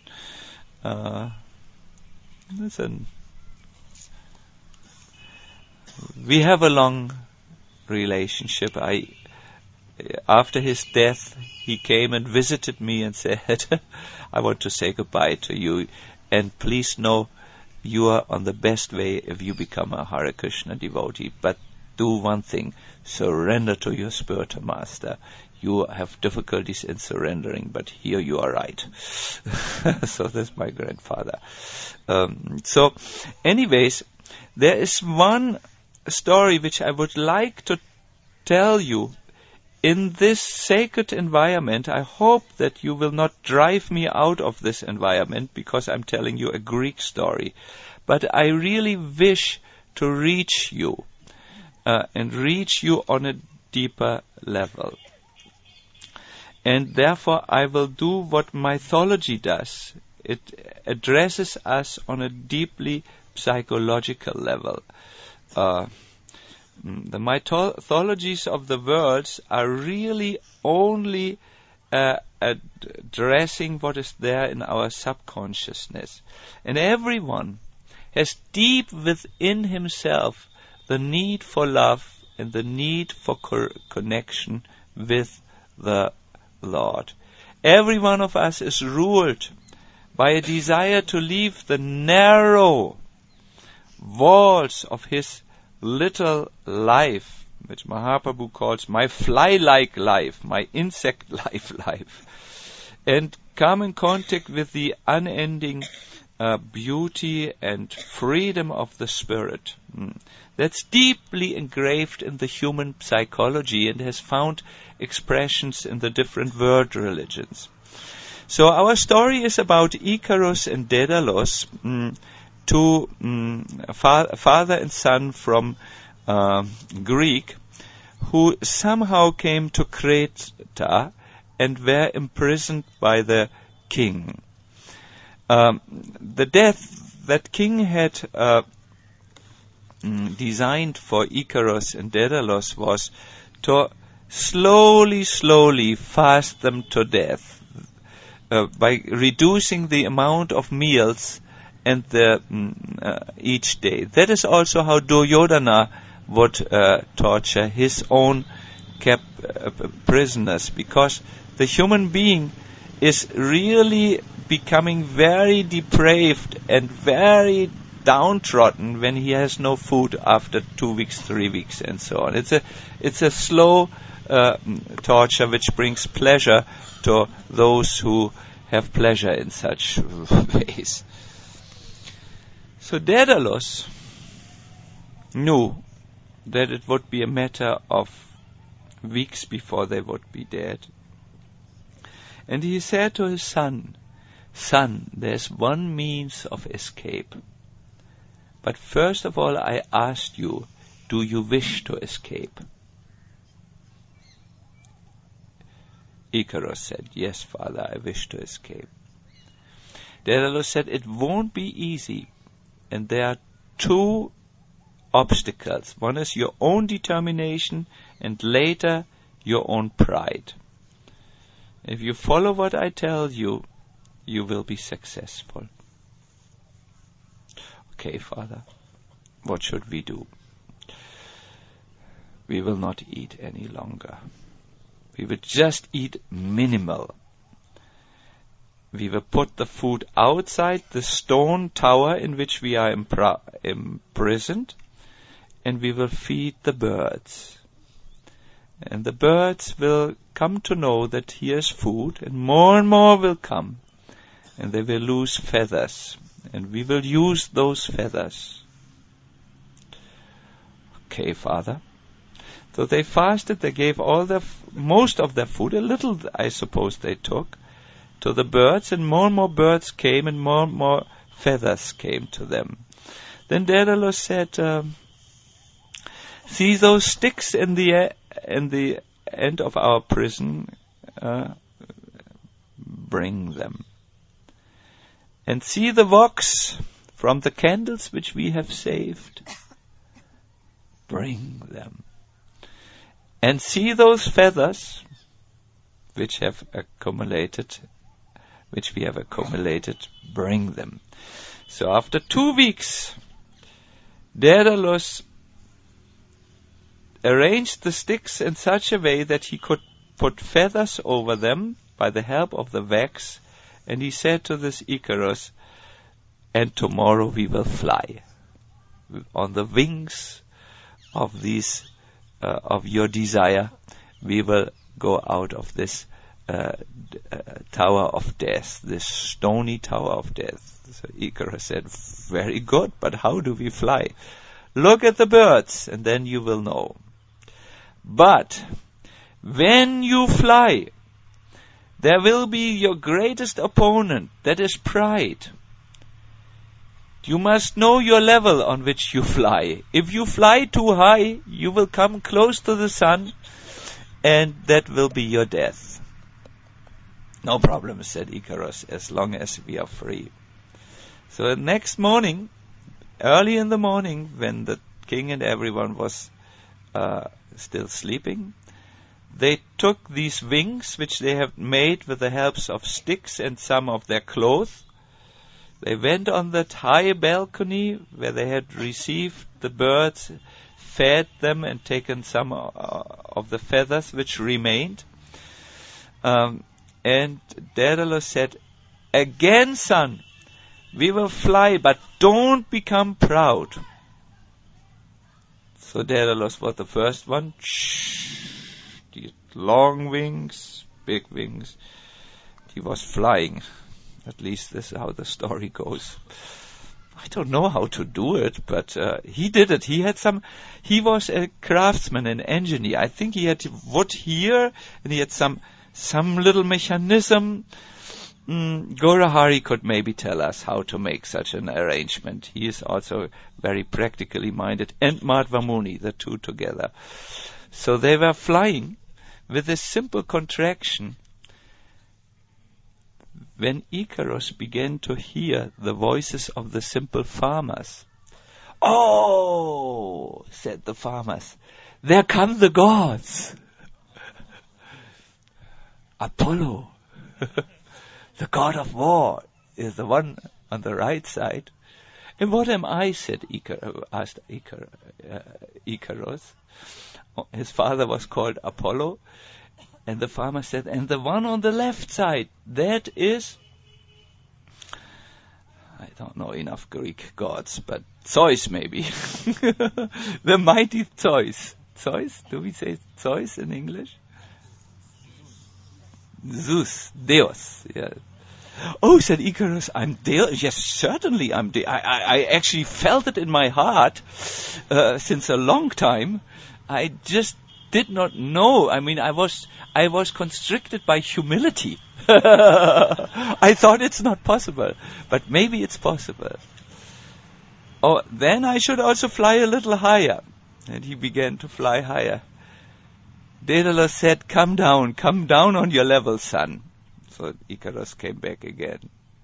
We have a long relationship. I after his death, he came and visited me and said, I want to say goodbye to you, and please know you are on the best way if you become a Hare Krishna devotee. But do one thing, surrender to your spiritual master. You have difficulties in surrendering, but here you are right. So that's my grandfather. So anyways, there is one story which I would like to tell you. In this sacred environment, I hope that you will not drive me out of this environment because I'm telling you a Greek story. But I really wish to reach you and reach you on a deeper level. And therefore I will do what mythology does. It addresses us on a deeply psychological level. The mythologies of the worlds are really only addressing what is there in our subconsciousness. And everyone has deep within himself the need for love and the need for connection with the Lord. Every one of us is ruled by a desire to leave the narrow walls of his little life, which Mahaprabhu calls my fly-like life, my insect-like life, and come in contact with the unending beauty and freedom of the spirit. That's deeply engraved in the human psychology and has found expressions in the different world religions. So our story is about Icarus and Daedalus, two father and son from Greek, who somehow came to Creta and were imprisoned by the king. The death that king had designed for Icarus and Daedalus was to slowly fast them to death by reducing the amount of meals and each day. That is also how Duryodhana would torture his own prisoners, because the human being is really becoming very depraved and very downtrodden when he has no food after 2 weeks, 3 weeks, and so on. It's a slow torture which brings pleasure to those who have pleasure in such ways. So Daedalus knew that it would be a matter of weeks before they would be dead. And he said to his son, "Son, there's one means of escape. But first of all, I asked you, do you wish to escape?" Icarus said, "Yes, father, I wish to escape." Daedalus said, "It won't be easy. And there are two obstacles. One is your own determination, and later your own pride. If you follow what I tell you, you will be successful." "Okay, father, what should we do?" "We will not eat any longer. We will just eat minimal. We will put the food outside the stone tower in which we are imprisoned, and we will feed the birds. And the birds will come to know that here's food, and more will come, and they will lose feathers, and we will use those feathers." "Okay, father." So they fasted, they gave most of their food, a little I suppose they took, to the birds, and more birds came, and more feathers came to them. Then Daedalus said, "See those sticks in the end of our prison? Bring them. And see the wax from the candles which we have saved? Bring them. And see those feathers which we have accumulated, bring them." So after 2 weeks, Daedalus arranged the sticks in such a way that he could put feathers over them by the help of the wax. And he said to this Icarus, and tomorrow we will fly on the wings of these, of your desire. We will go out of this tower of death, this stony tower of death. So Icarus said, very good, but how do we fly? Look at the birds, and then you will know. But when you fly, there will be your greatest opponent, that is pride. You must know your level on which you fly. If you fly too high, you will come close to the sun, and that will be your death. No problem, said Icarus, as long as we are free. So the next morning, early in the morning, when the king and everyone was still sleeping, they took these wings, which they have made with the help of sticks and some of their clothes. They went on that high balcony where they had received the birds, fed them and taken some of the feathers which remained. And Daedalus said, again, son, we will fly, but don't become proud. So Daedalus was the first one. Long wings, big wings. He was flying. At least this is how the story goes. I don't know how to do it, but he did it. He was a craftsman, an engineer. I think he had wood here, and he had some little mechanism. Gaurahari could maybe tell us how to make such an arrangement. He is also very practically minded, and Madhva Muni, the two together. So they were flying with a simple contraction. When Icarus began to hear the voices of the simple farmers, "Oh," said the farmers, "there come the gods. Apollo, the god of war, is the one on the right side. And what am I?" said asked Icarus. His father was called Apollo. And the farmer said, "And the one on the left side, that is," I don't know enough Greek gods, but Zeus maybe. The mighty Zeus. Zeus? Do we say Zeus in English? Zeus. Deus. Yeah. "Oh," said Icarus, "I'm Deus." "Yes, certainly I'm Deus. I actually felt it in my heart since a long time. I just did not know. I mean, I was constricted by humility. I thought it's not possible, but maybe it's possible. Oh, then I should also fly a little higher." And he began to fly higher. Daedalus said, come down on your level, son." So Icarus came back again.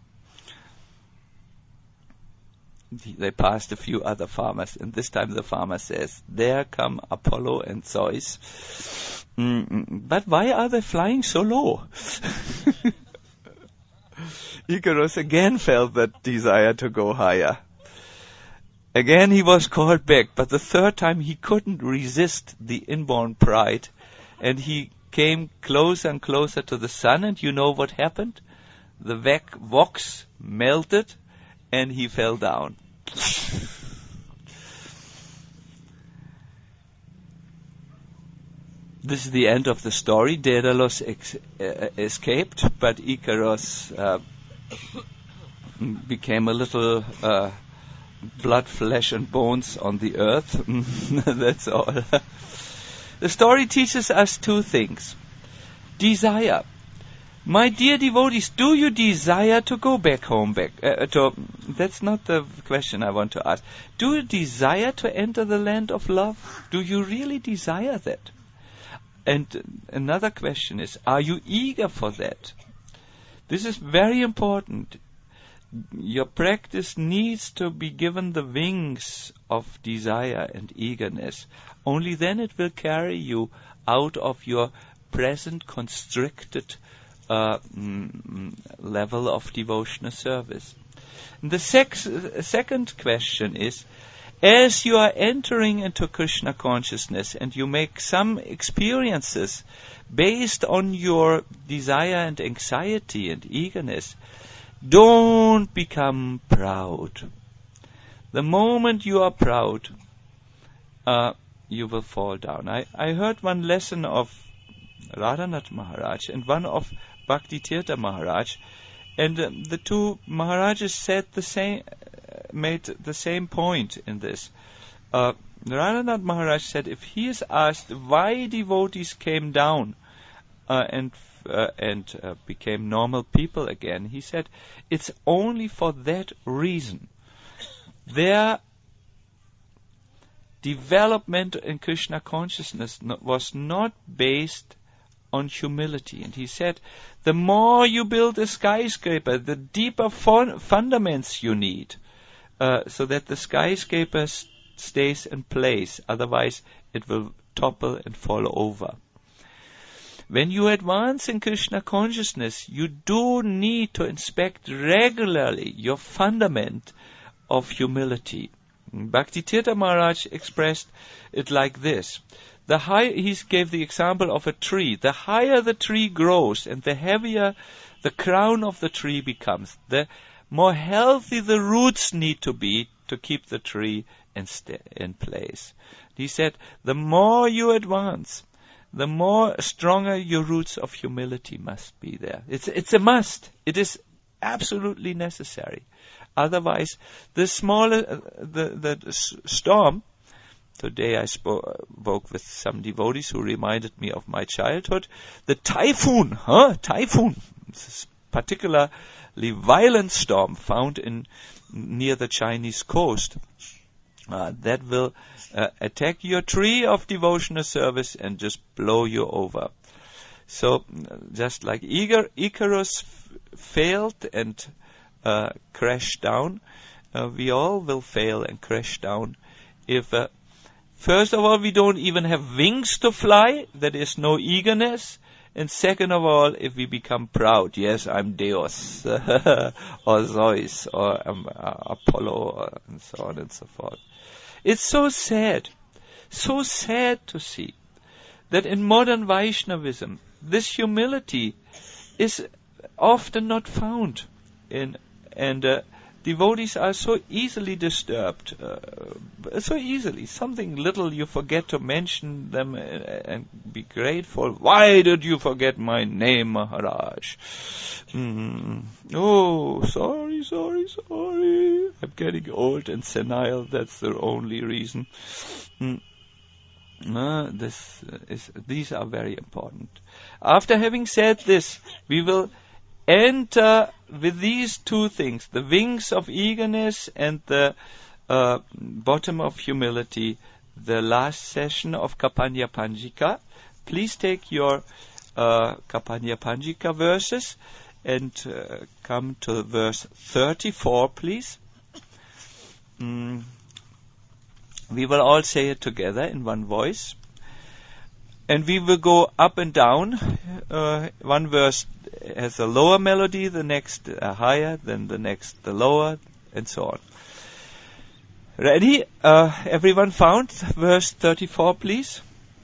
They passed a few other farmers, and this time the farmer says, "There come Apollo and Zeus. But why are they flying so low?" Icarus again felt that desire to go higher. Again he was called back, but the third time he couldn't resist the inborn pride, and he came closer and closer to the sun, and you know what happened? The wax melted, and he fell down. This is the end of the story. Daedalus escaped, but Icarus became a little blood, flesh, and bones on the earth. That's all. The story teaches us two things. Desire. My dear devotees, do you desire to go back home? That's not the question I want to ask. Do you desire to enter the land of love? Do you really desire that? And another question is, are you eager for that? This is very important. Your practice needs to be given the wings of desire and eagerness. Only then it will carry you out of your present constricted level of devotional service. And the second question is, as you are entering into Krishna consciousness and you make some experiences based on your desire and anxiety and eagerness, don't become proud. The moment you are proud, you will fall down. I heard one lesson of Radhanath Maharaj and one of Bhakti Tirtha Maharaj, and the two Maharajas said made the same point in this. Radhanath Maharaj said if he is asked why devotees came down and became normal people again, he said it's only for that reason. Their development in Krishna consciousness was not based on humility. And he said, the more you build a skyscraper, the deeper fundaments you need, so that the skyscraper stays in place. Otherwise, it will topple and fall over. When you advance in Krishna consciousness, you do need to inspect regularly your fundament of humility. Bhakti Tirtha Maharaj expressed it like this. He gave the example of a tree. The higher the tree grows and the heavier the crown of the tree becomes, the more healthy the roots need to be to keep the tree in place. He said, the more you advance, the more stronger your roots of humility must be there. It's a must. It is absolutely necessary. Otherwise, the smaller the storm. Today I spoke with some devotees who reminded me of my childhood. The typhoon, this particularly violent storm found near the Chinese coast, that will attack your tree of devotional service and just blow you over. So, just like Icarus failed and crash down, we all will fail and crash down if first of all we don't even have wings to fly, there is no eagerness, and second of all if we become proud, yes, I'm Deus or Zeus or Apollo and so on and so forth. It's so sad to see that in modern Vaishnavism this humility is often not found and devotees are so easily disturbed, something little you forget to mention them and be grateful. Why did you forget my name, Maharaj? Oh, sorry. I'm getting old and senile, that's the only reason. These are very important. After having said this, we will enter with these two things, the wings of eagerness and the bottom of humility, the last session of Kapanya Panjika. Please take your Kapanya Panjika verses and come to verse 34, please. We will all say it together in one voice. And we will go up and down. One verse has a lower melody, the next higher, then the next the lower, and so on. Ready? Everyone found verse 34, please?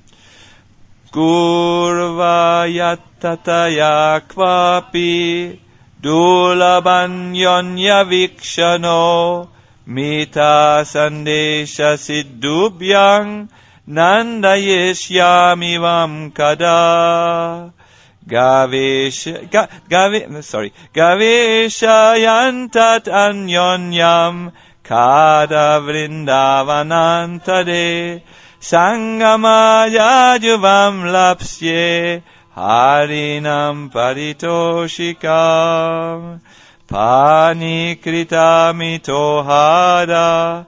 Gurva yattataya kvapi dulabanyonya vikshano mita sandesha siddhubhyang nandayeshyamivam kada gaveshayantat anyonyam kada vrindavanantade sangamaya lapsye harinam paritoshikam panikritamitohada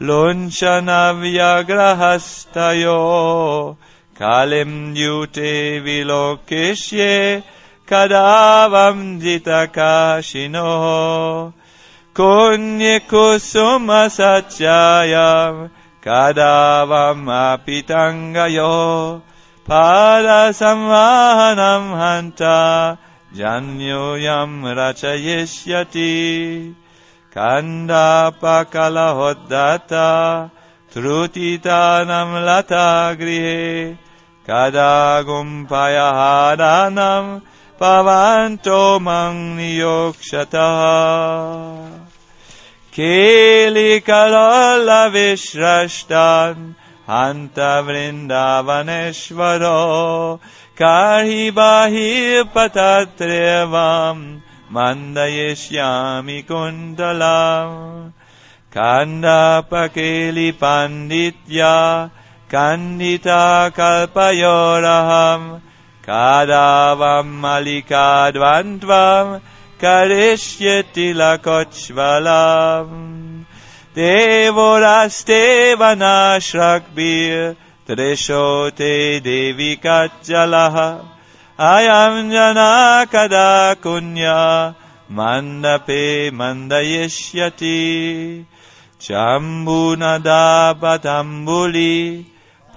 Lunchanavyagrahastayo kalim yute vilokeshye kadavam jitakashino kunye kusuma satyayam kadavam apitangayo pada samvahanam hanta janyoyam rachayeshyati Kandapakalahoddata Trutitanam lata grihe Kadagum payahadanam Pavanto mang niyokshata Keli kalala vishrashtan Hanta vrindavaneshvaro Karhi bahir patatrevam Mandayeshyami kundalam Kandapakeli panditya Kandita kalpayoraham Kadavam malikadvantvam Karishyati lakochvalam Devoraste vanashrakbir Trishote devikajalaha Ayam jana kada kunya Mandape mandayeshyati Chambunada patambuli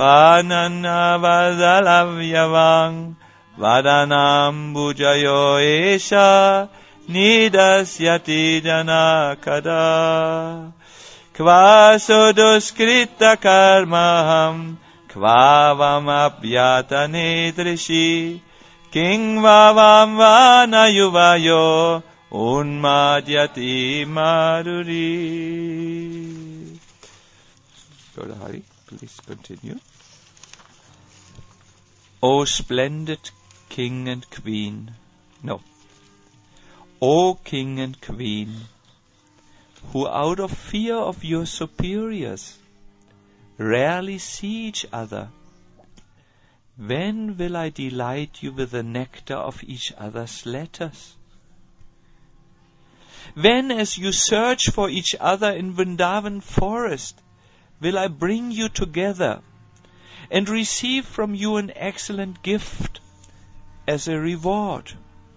Pananavadalavyavang Vadanam bujayo esha Nidasyati janakada Kvasoduskrita karmaham Kvavam apyata nedrishi King vavam vanayuvayo Unmadyati madhuri. Go to Hari, please continue. O splendid King and Queen. No. O King and Queen, who out of fear of your superiors rarely see each other, when will I delight you with the nectar of each other's letters? When, as you search for each other in Vrindavan forest, will I bring you together and receive from you an excellent gift as a reward?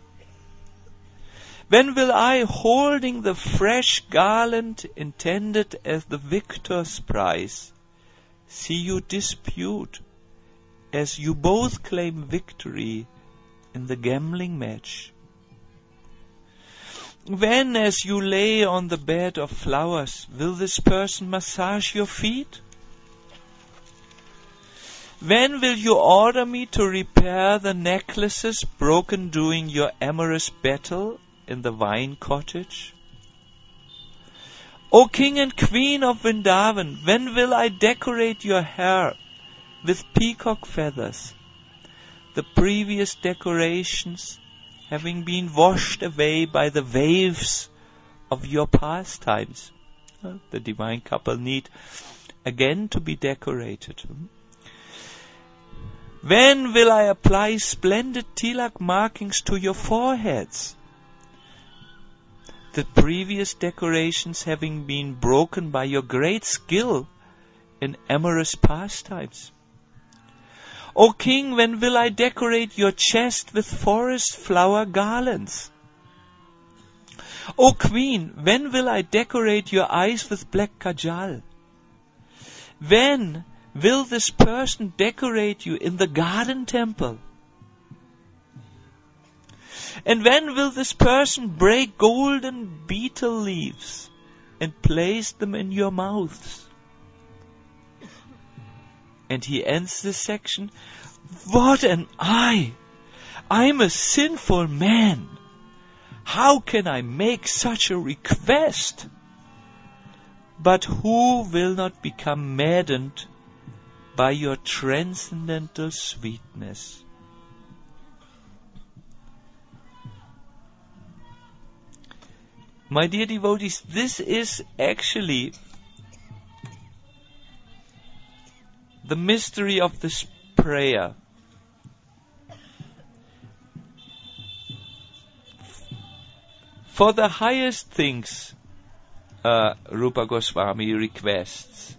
When will I, holding the fresh garland intended as the victor's prize, see you dispute as you both claim victory in the gambling match? When, as you lay on the bed of flowers, will this person massage your feet? When will you order me to repair the necklaces broken during your amorous battle in the vine cottage? O King and Queen of Vrindavan, when will I decorate your hair with peacock feathers, the previous decorations having been washed away by the waves of your pastimes? The divine couple need again to be decorated. When will I apply splendid tilak markings to your foreheads, the previous decorations having been broken by your great skill in amorous pastimes? O King, when will I decorate your chest with forest flower garlands? O Queen, when will I decorate your eyes with black kajal? When will this person decorate you in the garden temple? And when will this person break golden betel leaves and place them in your mouths? And he ends this section, what am I? I'm a sinful man. How can I make such a request? But who will not become maddened by your transcendental sweetness? My dear devotees, this is actually the mystery of this prayer. For the highest things, Rupa Goswami requests.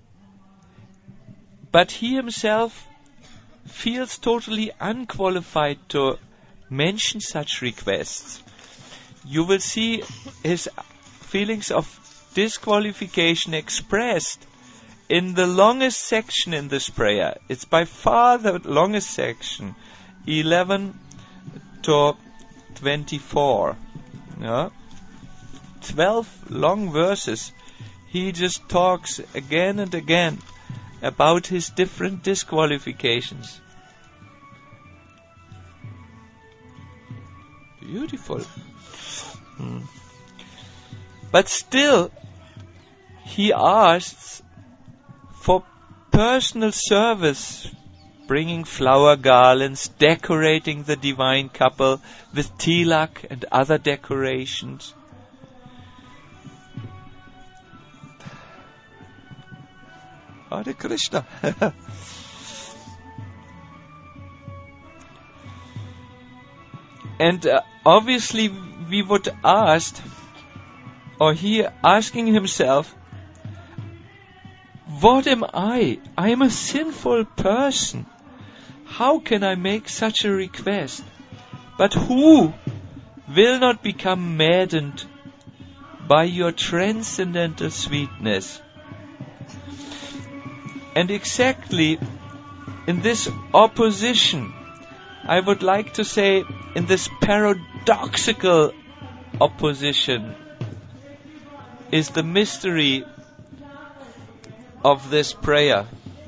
But he himself feels totally unqualified to mention such requests. You will see his feelings of disqualification expressed in the longest section in this prayer. It's by far the longest section, 11 to 24. Yeah? 12 long verses, he just talks again and again about his different disqualifications. Beautiful. But still, he asks for personal service, bringing flower garlands, decorating the divine couple with tilak and other decorations. Hare Krishna. And obviously we would ask, or he asking himself, what am I? I am a sinful person. How can I make such a request? But who will not become maddened by your transcendental sweetness? And exactly in this opposition, I would like to say, in this paradoxical opposition, is the mystery of this prayer.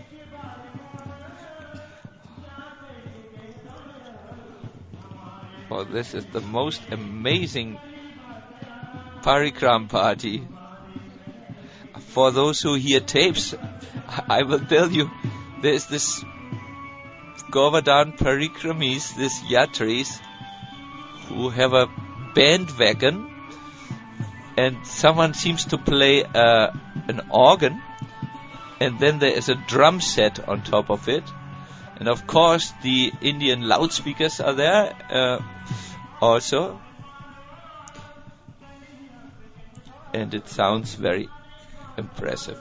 Oh, this is the most amazing parikram party. For those who hear tapes, I will tell you, there's this Govardhan parikramis, these yatris, who have a bandwagon, and someone seems to play an organ, and then there is a drum set on top of it, and of course the Indian loudspeakers are there also, and it sounds very impressive.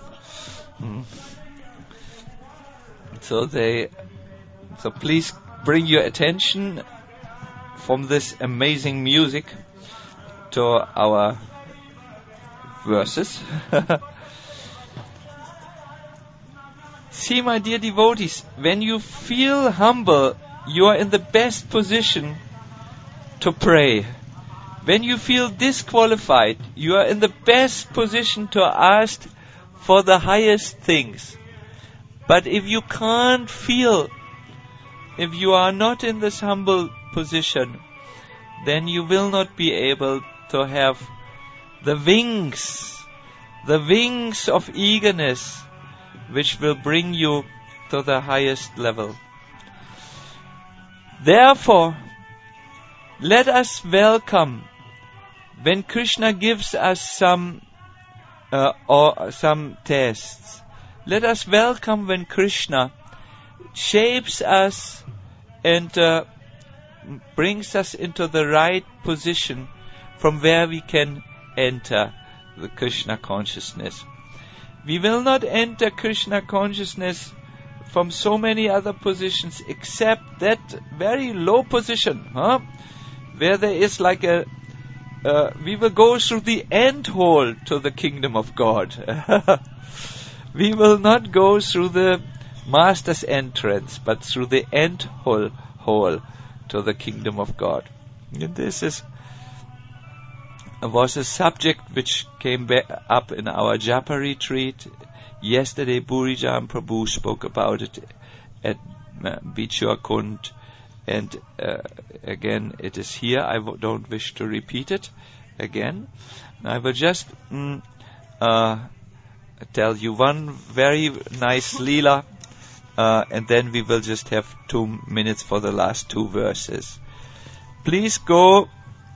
So please bring your attention from this amazing music to our verses. See, my dear devotees, when you feel humble, you are in the best position to pray. When you feel disqualified, you are in the best position to ask for the highest things. But if you can't feel, if you are not in this humble position, then you will not be able to have the wings of eagerness, which will bring you to the highest level. Therefore, let us welcome when Krishna gives us some tests. Let us welcome when Krishna shapes us and brings us into the right position from where we can enter the Krishna consciousness. We will not enter Krishna consciousness from so many other positions except that very low position, where there is like we will go through the end hole to the kingdom of God. We will not go through the master's entrance, but through the end hole to the kingdom of God. And this was a subject which came up in our Japa retreat. Yesterday, Burijan Prabhu spoke about it at Bichur Kund, and again it is here. I don't wish to repeat it again. I will just tell you one very nice Leela, and then we will just have 2 minutes for the last 2 verses. Please go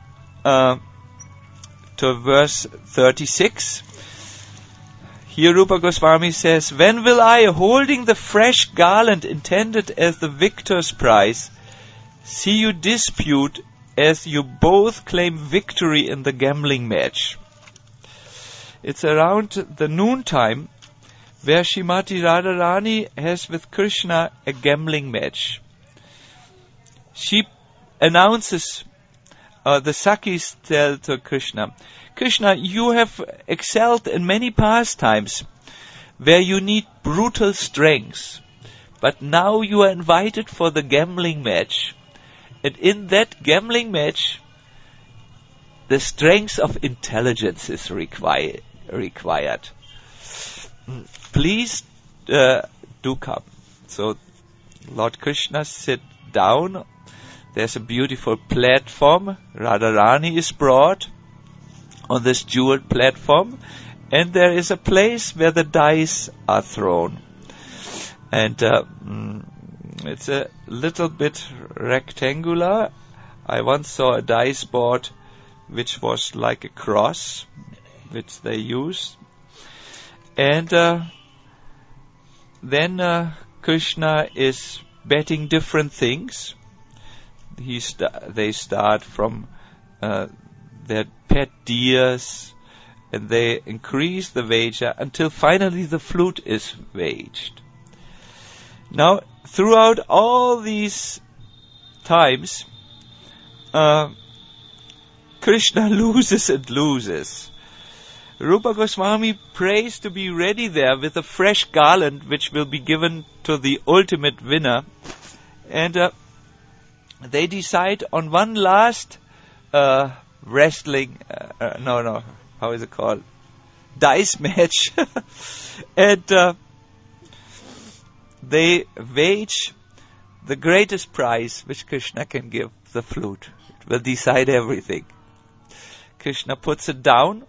to verse 36. Here Rupa Goswami says, "When will I, holding the fresh garland intended as the victor's prize, see you dispute as you both claim victory in the gambling match?" It's around the noontime where Srimati Radharani has with Krishna a gambling match. She announces, the Sakhis tell to Krishna, "Krishna, you have excelled in many pastimes where you need brutal strength, but now you are invited for the gambling match. And in that gambling match, the strength of intelligence is required. Please do come. So Lord Krishna sit down. There's a beautiful platform. Radharani is brought on this jeweled platform, and there is a place where the dice are thrown. And it's a little bit rectangular. I once saw a dice board which was like a cross, which they used. And then Krishna is betting different things. They start from their pet deers, and they increase the wager until finally the flute is waged. Now, throughout all these times, Krishna loses and loses. Rupa Goswami prays to be ready there with a fresh garland which will be given to the ultimate winner. And they decide on one last wrestling, how is it called? Dice match. And they wage the greatest prize which Krishna can give, the flute. It will decide everything. Krishna puts it down.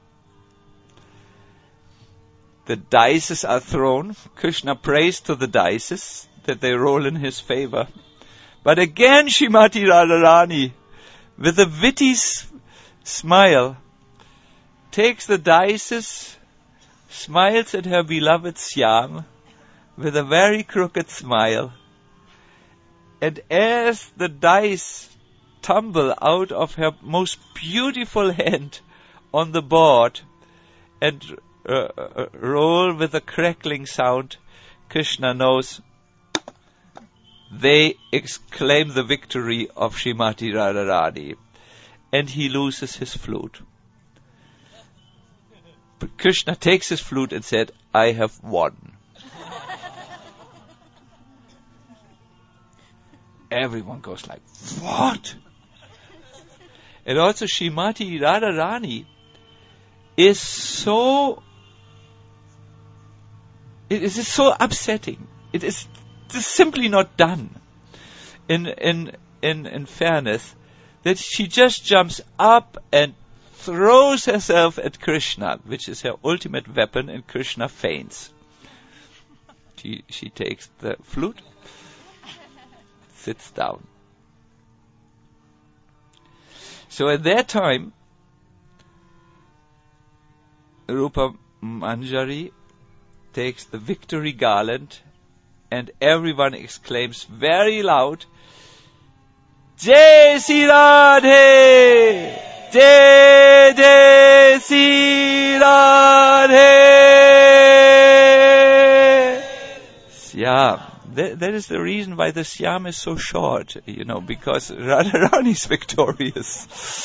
The dices are thrown. Krishna prays to the dices that they roll in his favor. But again Srimati Radharani, with a witty smile, takes the dices, smiles at her beloved Syam with a very crooked smile. And as the dice tumble out of her most beautiful hand on the board and roll with a crackling sound, Krishna knows they exclaim the victory of Srimati Radharani, and he loses his flute. But Krishna takes his flute and said, I have won. Everyone goes like, what? And also Srimati Radharani is so, it is so upsetting. It is just simply not done in fairness, that she just jumps up and throws herself at Krishna, which is her ultimate weapon, and Krishna faints. She takes the flute, sits down. So at that time, Rupa Manjari takes the victory garland, and everyone exclaims very loud, Jai Sri Radhe! Jai Jai Sri Radhe! Syam. That is the reason why the Syam is so short, because Radharani is victorious.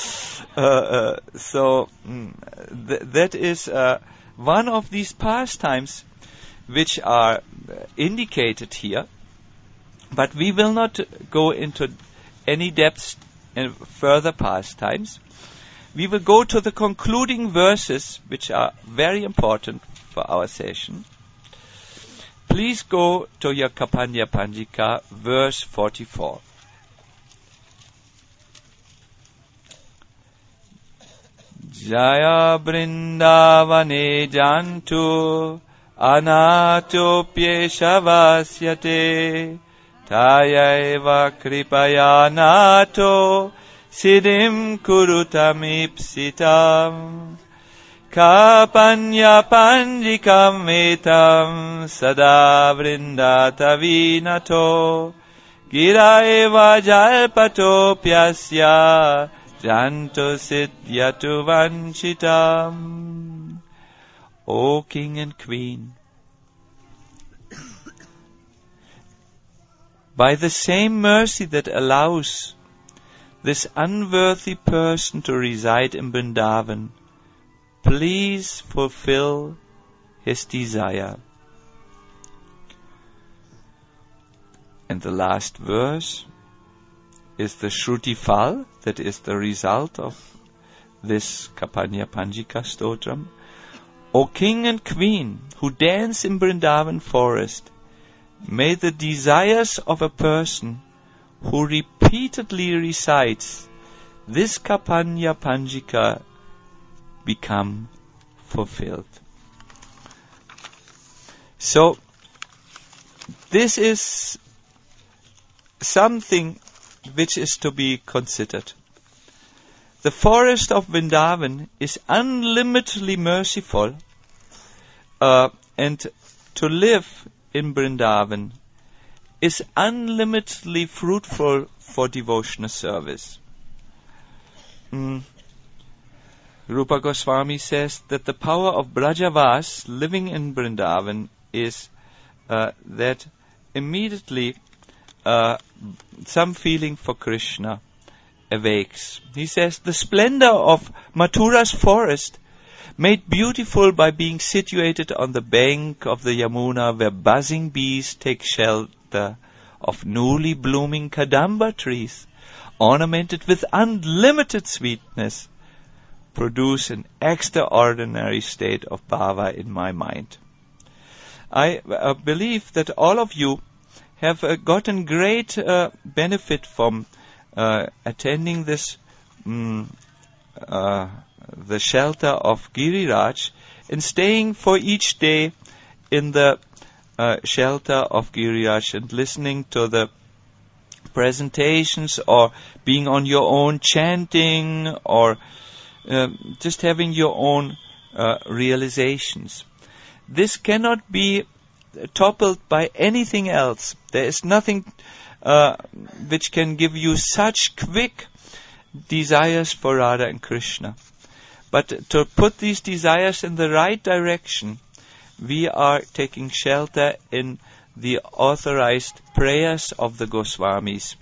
That is one of these pastimes which are indicated here, but we will not go into any depths in further pastimes. We will go to the concluding verses, which are very important for our session. Please go to your Kapanya Panjika, verse 44. Jaya Brindavane Jantu Anatopyesha Vasyate Tayaiva Kripaya Nato Siddhim Kurutamipsitam Kapanya Panjikam Etam Sada Vrindata Vinato Gira Eva Jalpato Pyasya Janto Siddhyatu Vanchitam. O King and Queen, by the same mercy that allows this unworthy person to reside in Vrindavan, please fulfill his desire. And the last verse is the Shruti Fal, that is the result of this Kapanya Panjika Stotram. O King and Queen who dance in Vrindavan forest, may the desires of a person who repeatedly recites this Kapanya Panjika become fulfilled. So, this is something which is to be considered. The forest of Vrindavan is unlimitedly merciful, and to live in Vrindavan is unlimitedly fruitful for devotional service. Rupa Goswami says that the power of Brajavas, living in Vrindavan, is that immediately some feeling for Krishna awakes. He says, the splendor of Mathura's forest, made beautiful by being situated on the bank of the Yamuna, where buzzing bees take shelter of newly blooming Kadamba trees, ornamented with unlimited sweetness, produce an extraordinary state of bhava in my mind. I believe that all of you have gotten great benefit from attending this the shelter of Giriraj and staying for each day in the shelter of Giriraj and listening to the presentations, or being on your own chanting, or just having your own realizations. This cannot be toppled by anything else. There is nothing which can give you such quick desires for Radha and Krishna. But to put these desires in the right direction, we are taking shelter in the authorized prayers of the Goswamis.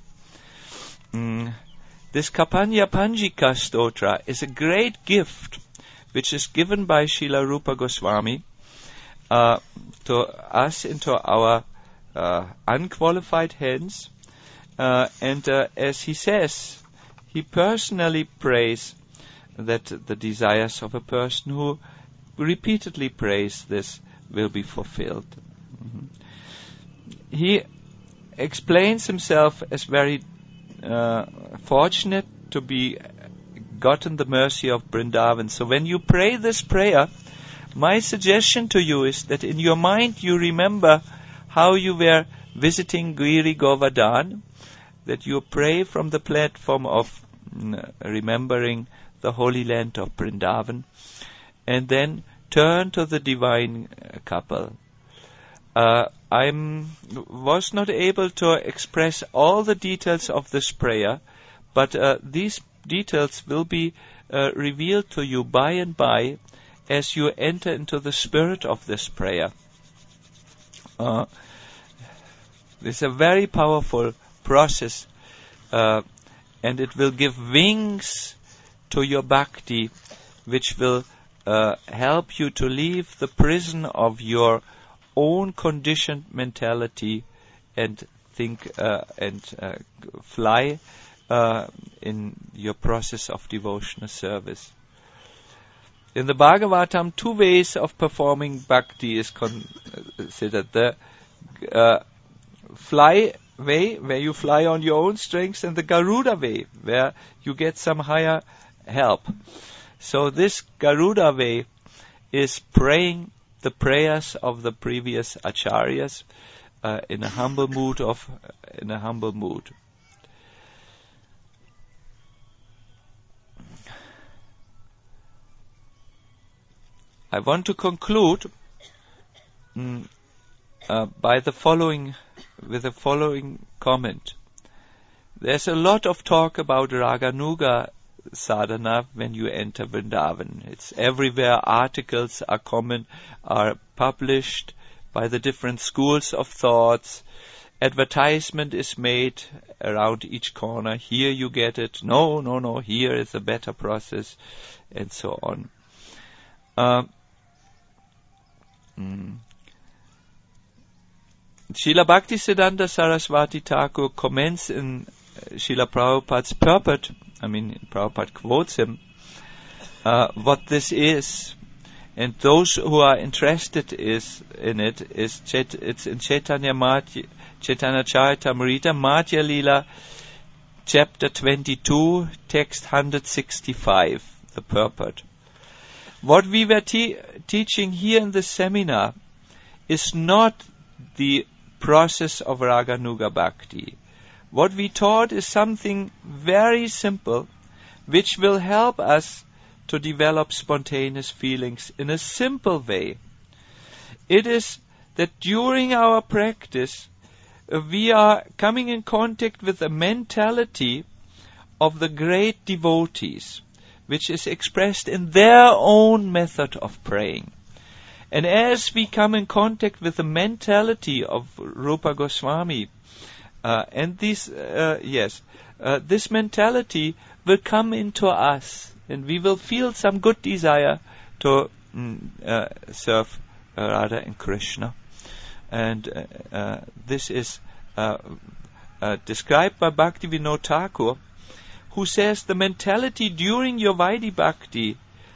This Kapanya Panjika Stotra is a great gift which is given by Srila Rupa Goswami to us into our unqualified hands. And as he says, he personally prays that the desires of a person who repeatedly prays this will be fulfilled. He explains himself as very fortunate to be gotten the mercy of Vrindavan. So when you pray this prayer, my suggestion to you is that in your mind you remember how you were visiting Giri Govardhan, that you pray from the platform of remembering the holy land of Vrindavan, and then turn to the divine couple. I was not able to express all the details of this prayer, but these details will be revealed to you by and by as you enter into the spirit of this prayer. It's a very powerful process, and it will give wings to your bhakti, which will help you to leave the prison of your own conditioned mentality and think and fly in your process of devotional service. In the Bhagavatam, 2 ways of performing bhakti is considered. The fly way, where you fly on your own strength, and the Garuda way, where you get some higher help. So this Garuda way is praying the prayers of the previous acharyas in a humble mood. I want to conclude with the following comment. There's a lot of talk about Raganuga sadhana when you enter Vrindavan. It's everywhere. Articles are published by the different schools of thoughts. Advertisement is made around each corner. Here you get it. No, here is a better process, and so on. Srila Bhaktisiddhanta Saraswati Thakur comments in Srila Prabhupada's purport, Prabhupada quotes him, what this is. And those who are interested in it, it's in Chaitanya Charitamrita, Madhya Lila, chapter 22, text 165, the purport. What we were teaching here in the seminar is not the process of Raganuga Bhakti. What we taught is something very simple, which will help us to develop spontaneous feelings in a simple way. It is that during our practice, we are coming in contact with the mentality of the great devotees, which is expressed in their own method of praying. And as we come in contact with the mentality of Rupa Goswami, this mentality will come into us, and we will feel some good desire to serve Radha and Krishna. And this is described by Bhaktivinoda Thakur, who says the mentality during your Vaidhi Bhakti,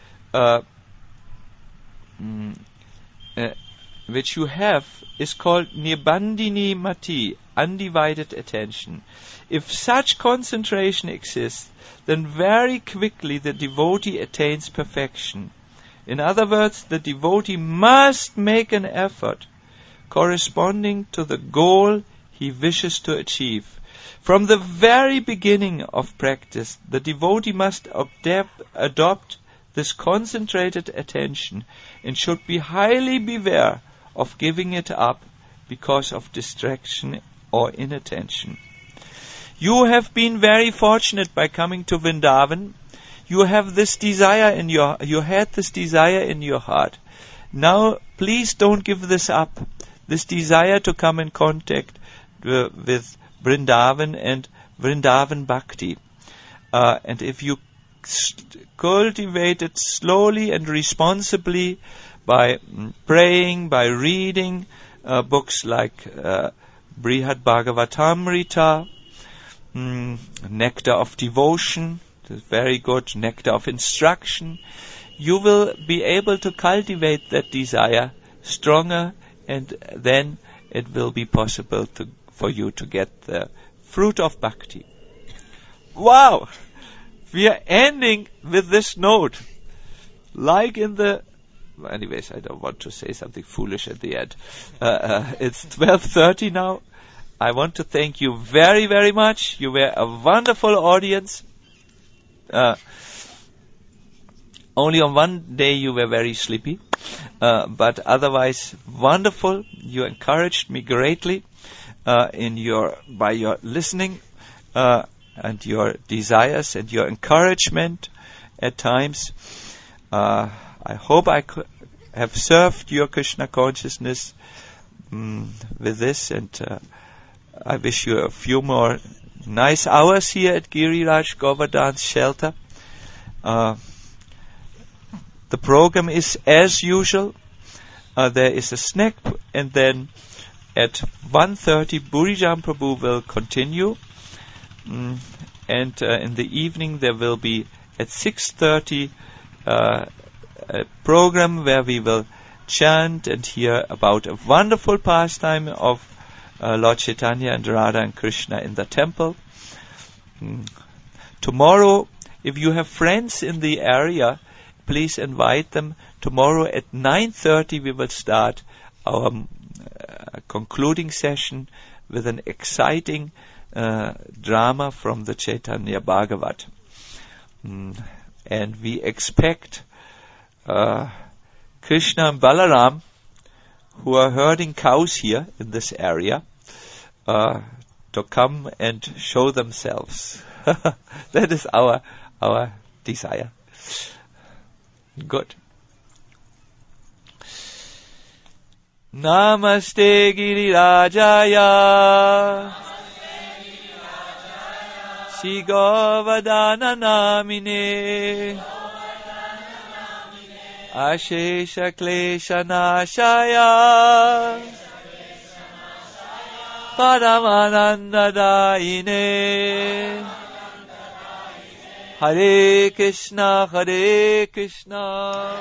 which you have, is called Nirbandhini Mati, undivided attention. If such concentration exists, then very quickly the devotee attains perfection. In other words, the devotee must make an effort corresponding to the goal he wishes to achieve. From the very beginning of practice, the devotee must adopt this concentrated attention and should be highly beware of giving it up because of distraction or inattention. You have been very fortunate by coming to Vrindavan. You have this desire you had this desire in your heart. Now, please don't give this up. This desire to come in contact with Vrindavan and Vrindavan Bhakti. And if you cultivate it slowly and responsibly by praying, by reading books like Brihad Bhagavatamrita, Nectar of Devotion, very good, Nectar of Instruction, you will be able to cultivate that desire stronger, and then it will be possible for you to get the fruit of bhakti. Wow! We are ending with this note. Like in the... Anyways, I don't want to say something foolish at the end. It's 12:30 now. I want to thank you very, very much. You were a wonderful audience. Only on one day you were very sleepy. But otherwise, wonderful. You encouraged me greatly by your listening and your desires and your encouragement at times. I hope I could have served your Krishna consciousness with this, and I wish you a few more nice hours here at Giriraj Govardhan's shelter. The program is as usual. There is a snack, and then at 1:30 Burijan Prabhu will continue. And in the evening there will be at 6:30 a program where we will chant and hear about a wonderful pastime of Lord Chaitanya and Radha and Krishna in the temple. Tomorrow, if you have friends in the area, please invite them. Tomorrow at 9:30 we will start our concluding session with an exciting drama from the Chaitanya Bhagavat. And we expect Krishna and Balaram, who are herding cows here in this area, to come and show themselves. That is our desire. Good. Namaste Girirajaya Shri Govardhana Namine Ashesha Klesha Nashaya Paramananda Daine Hare Krishna, Hare Krishna,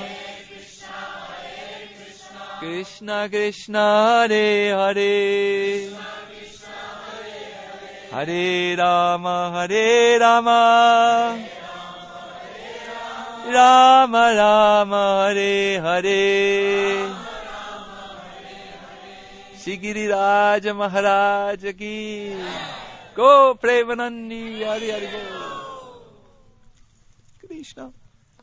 Krishna Krishna, Hare Hare, Hare Rama, Hare Rama, Rama Rama, Hare Hare. Shri Giriraj Maharaj ki Go Premanandi, Hare Hare Krishna.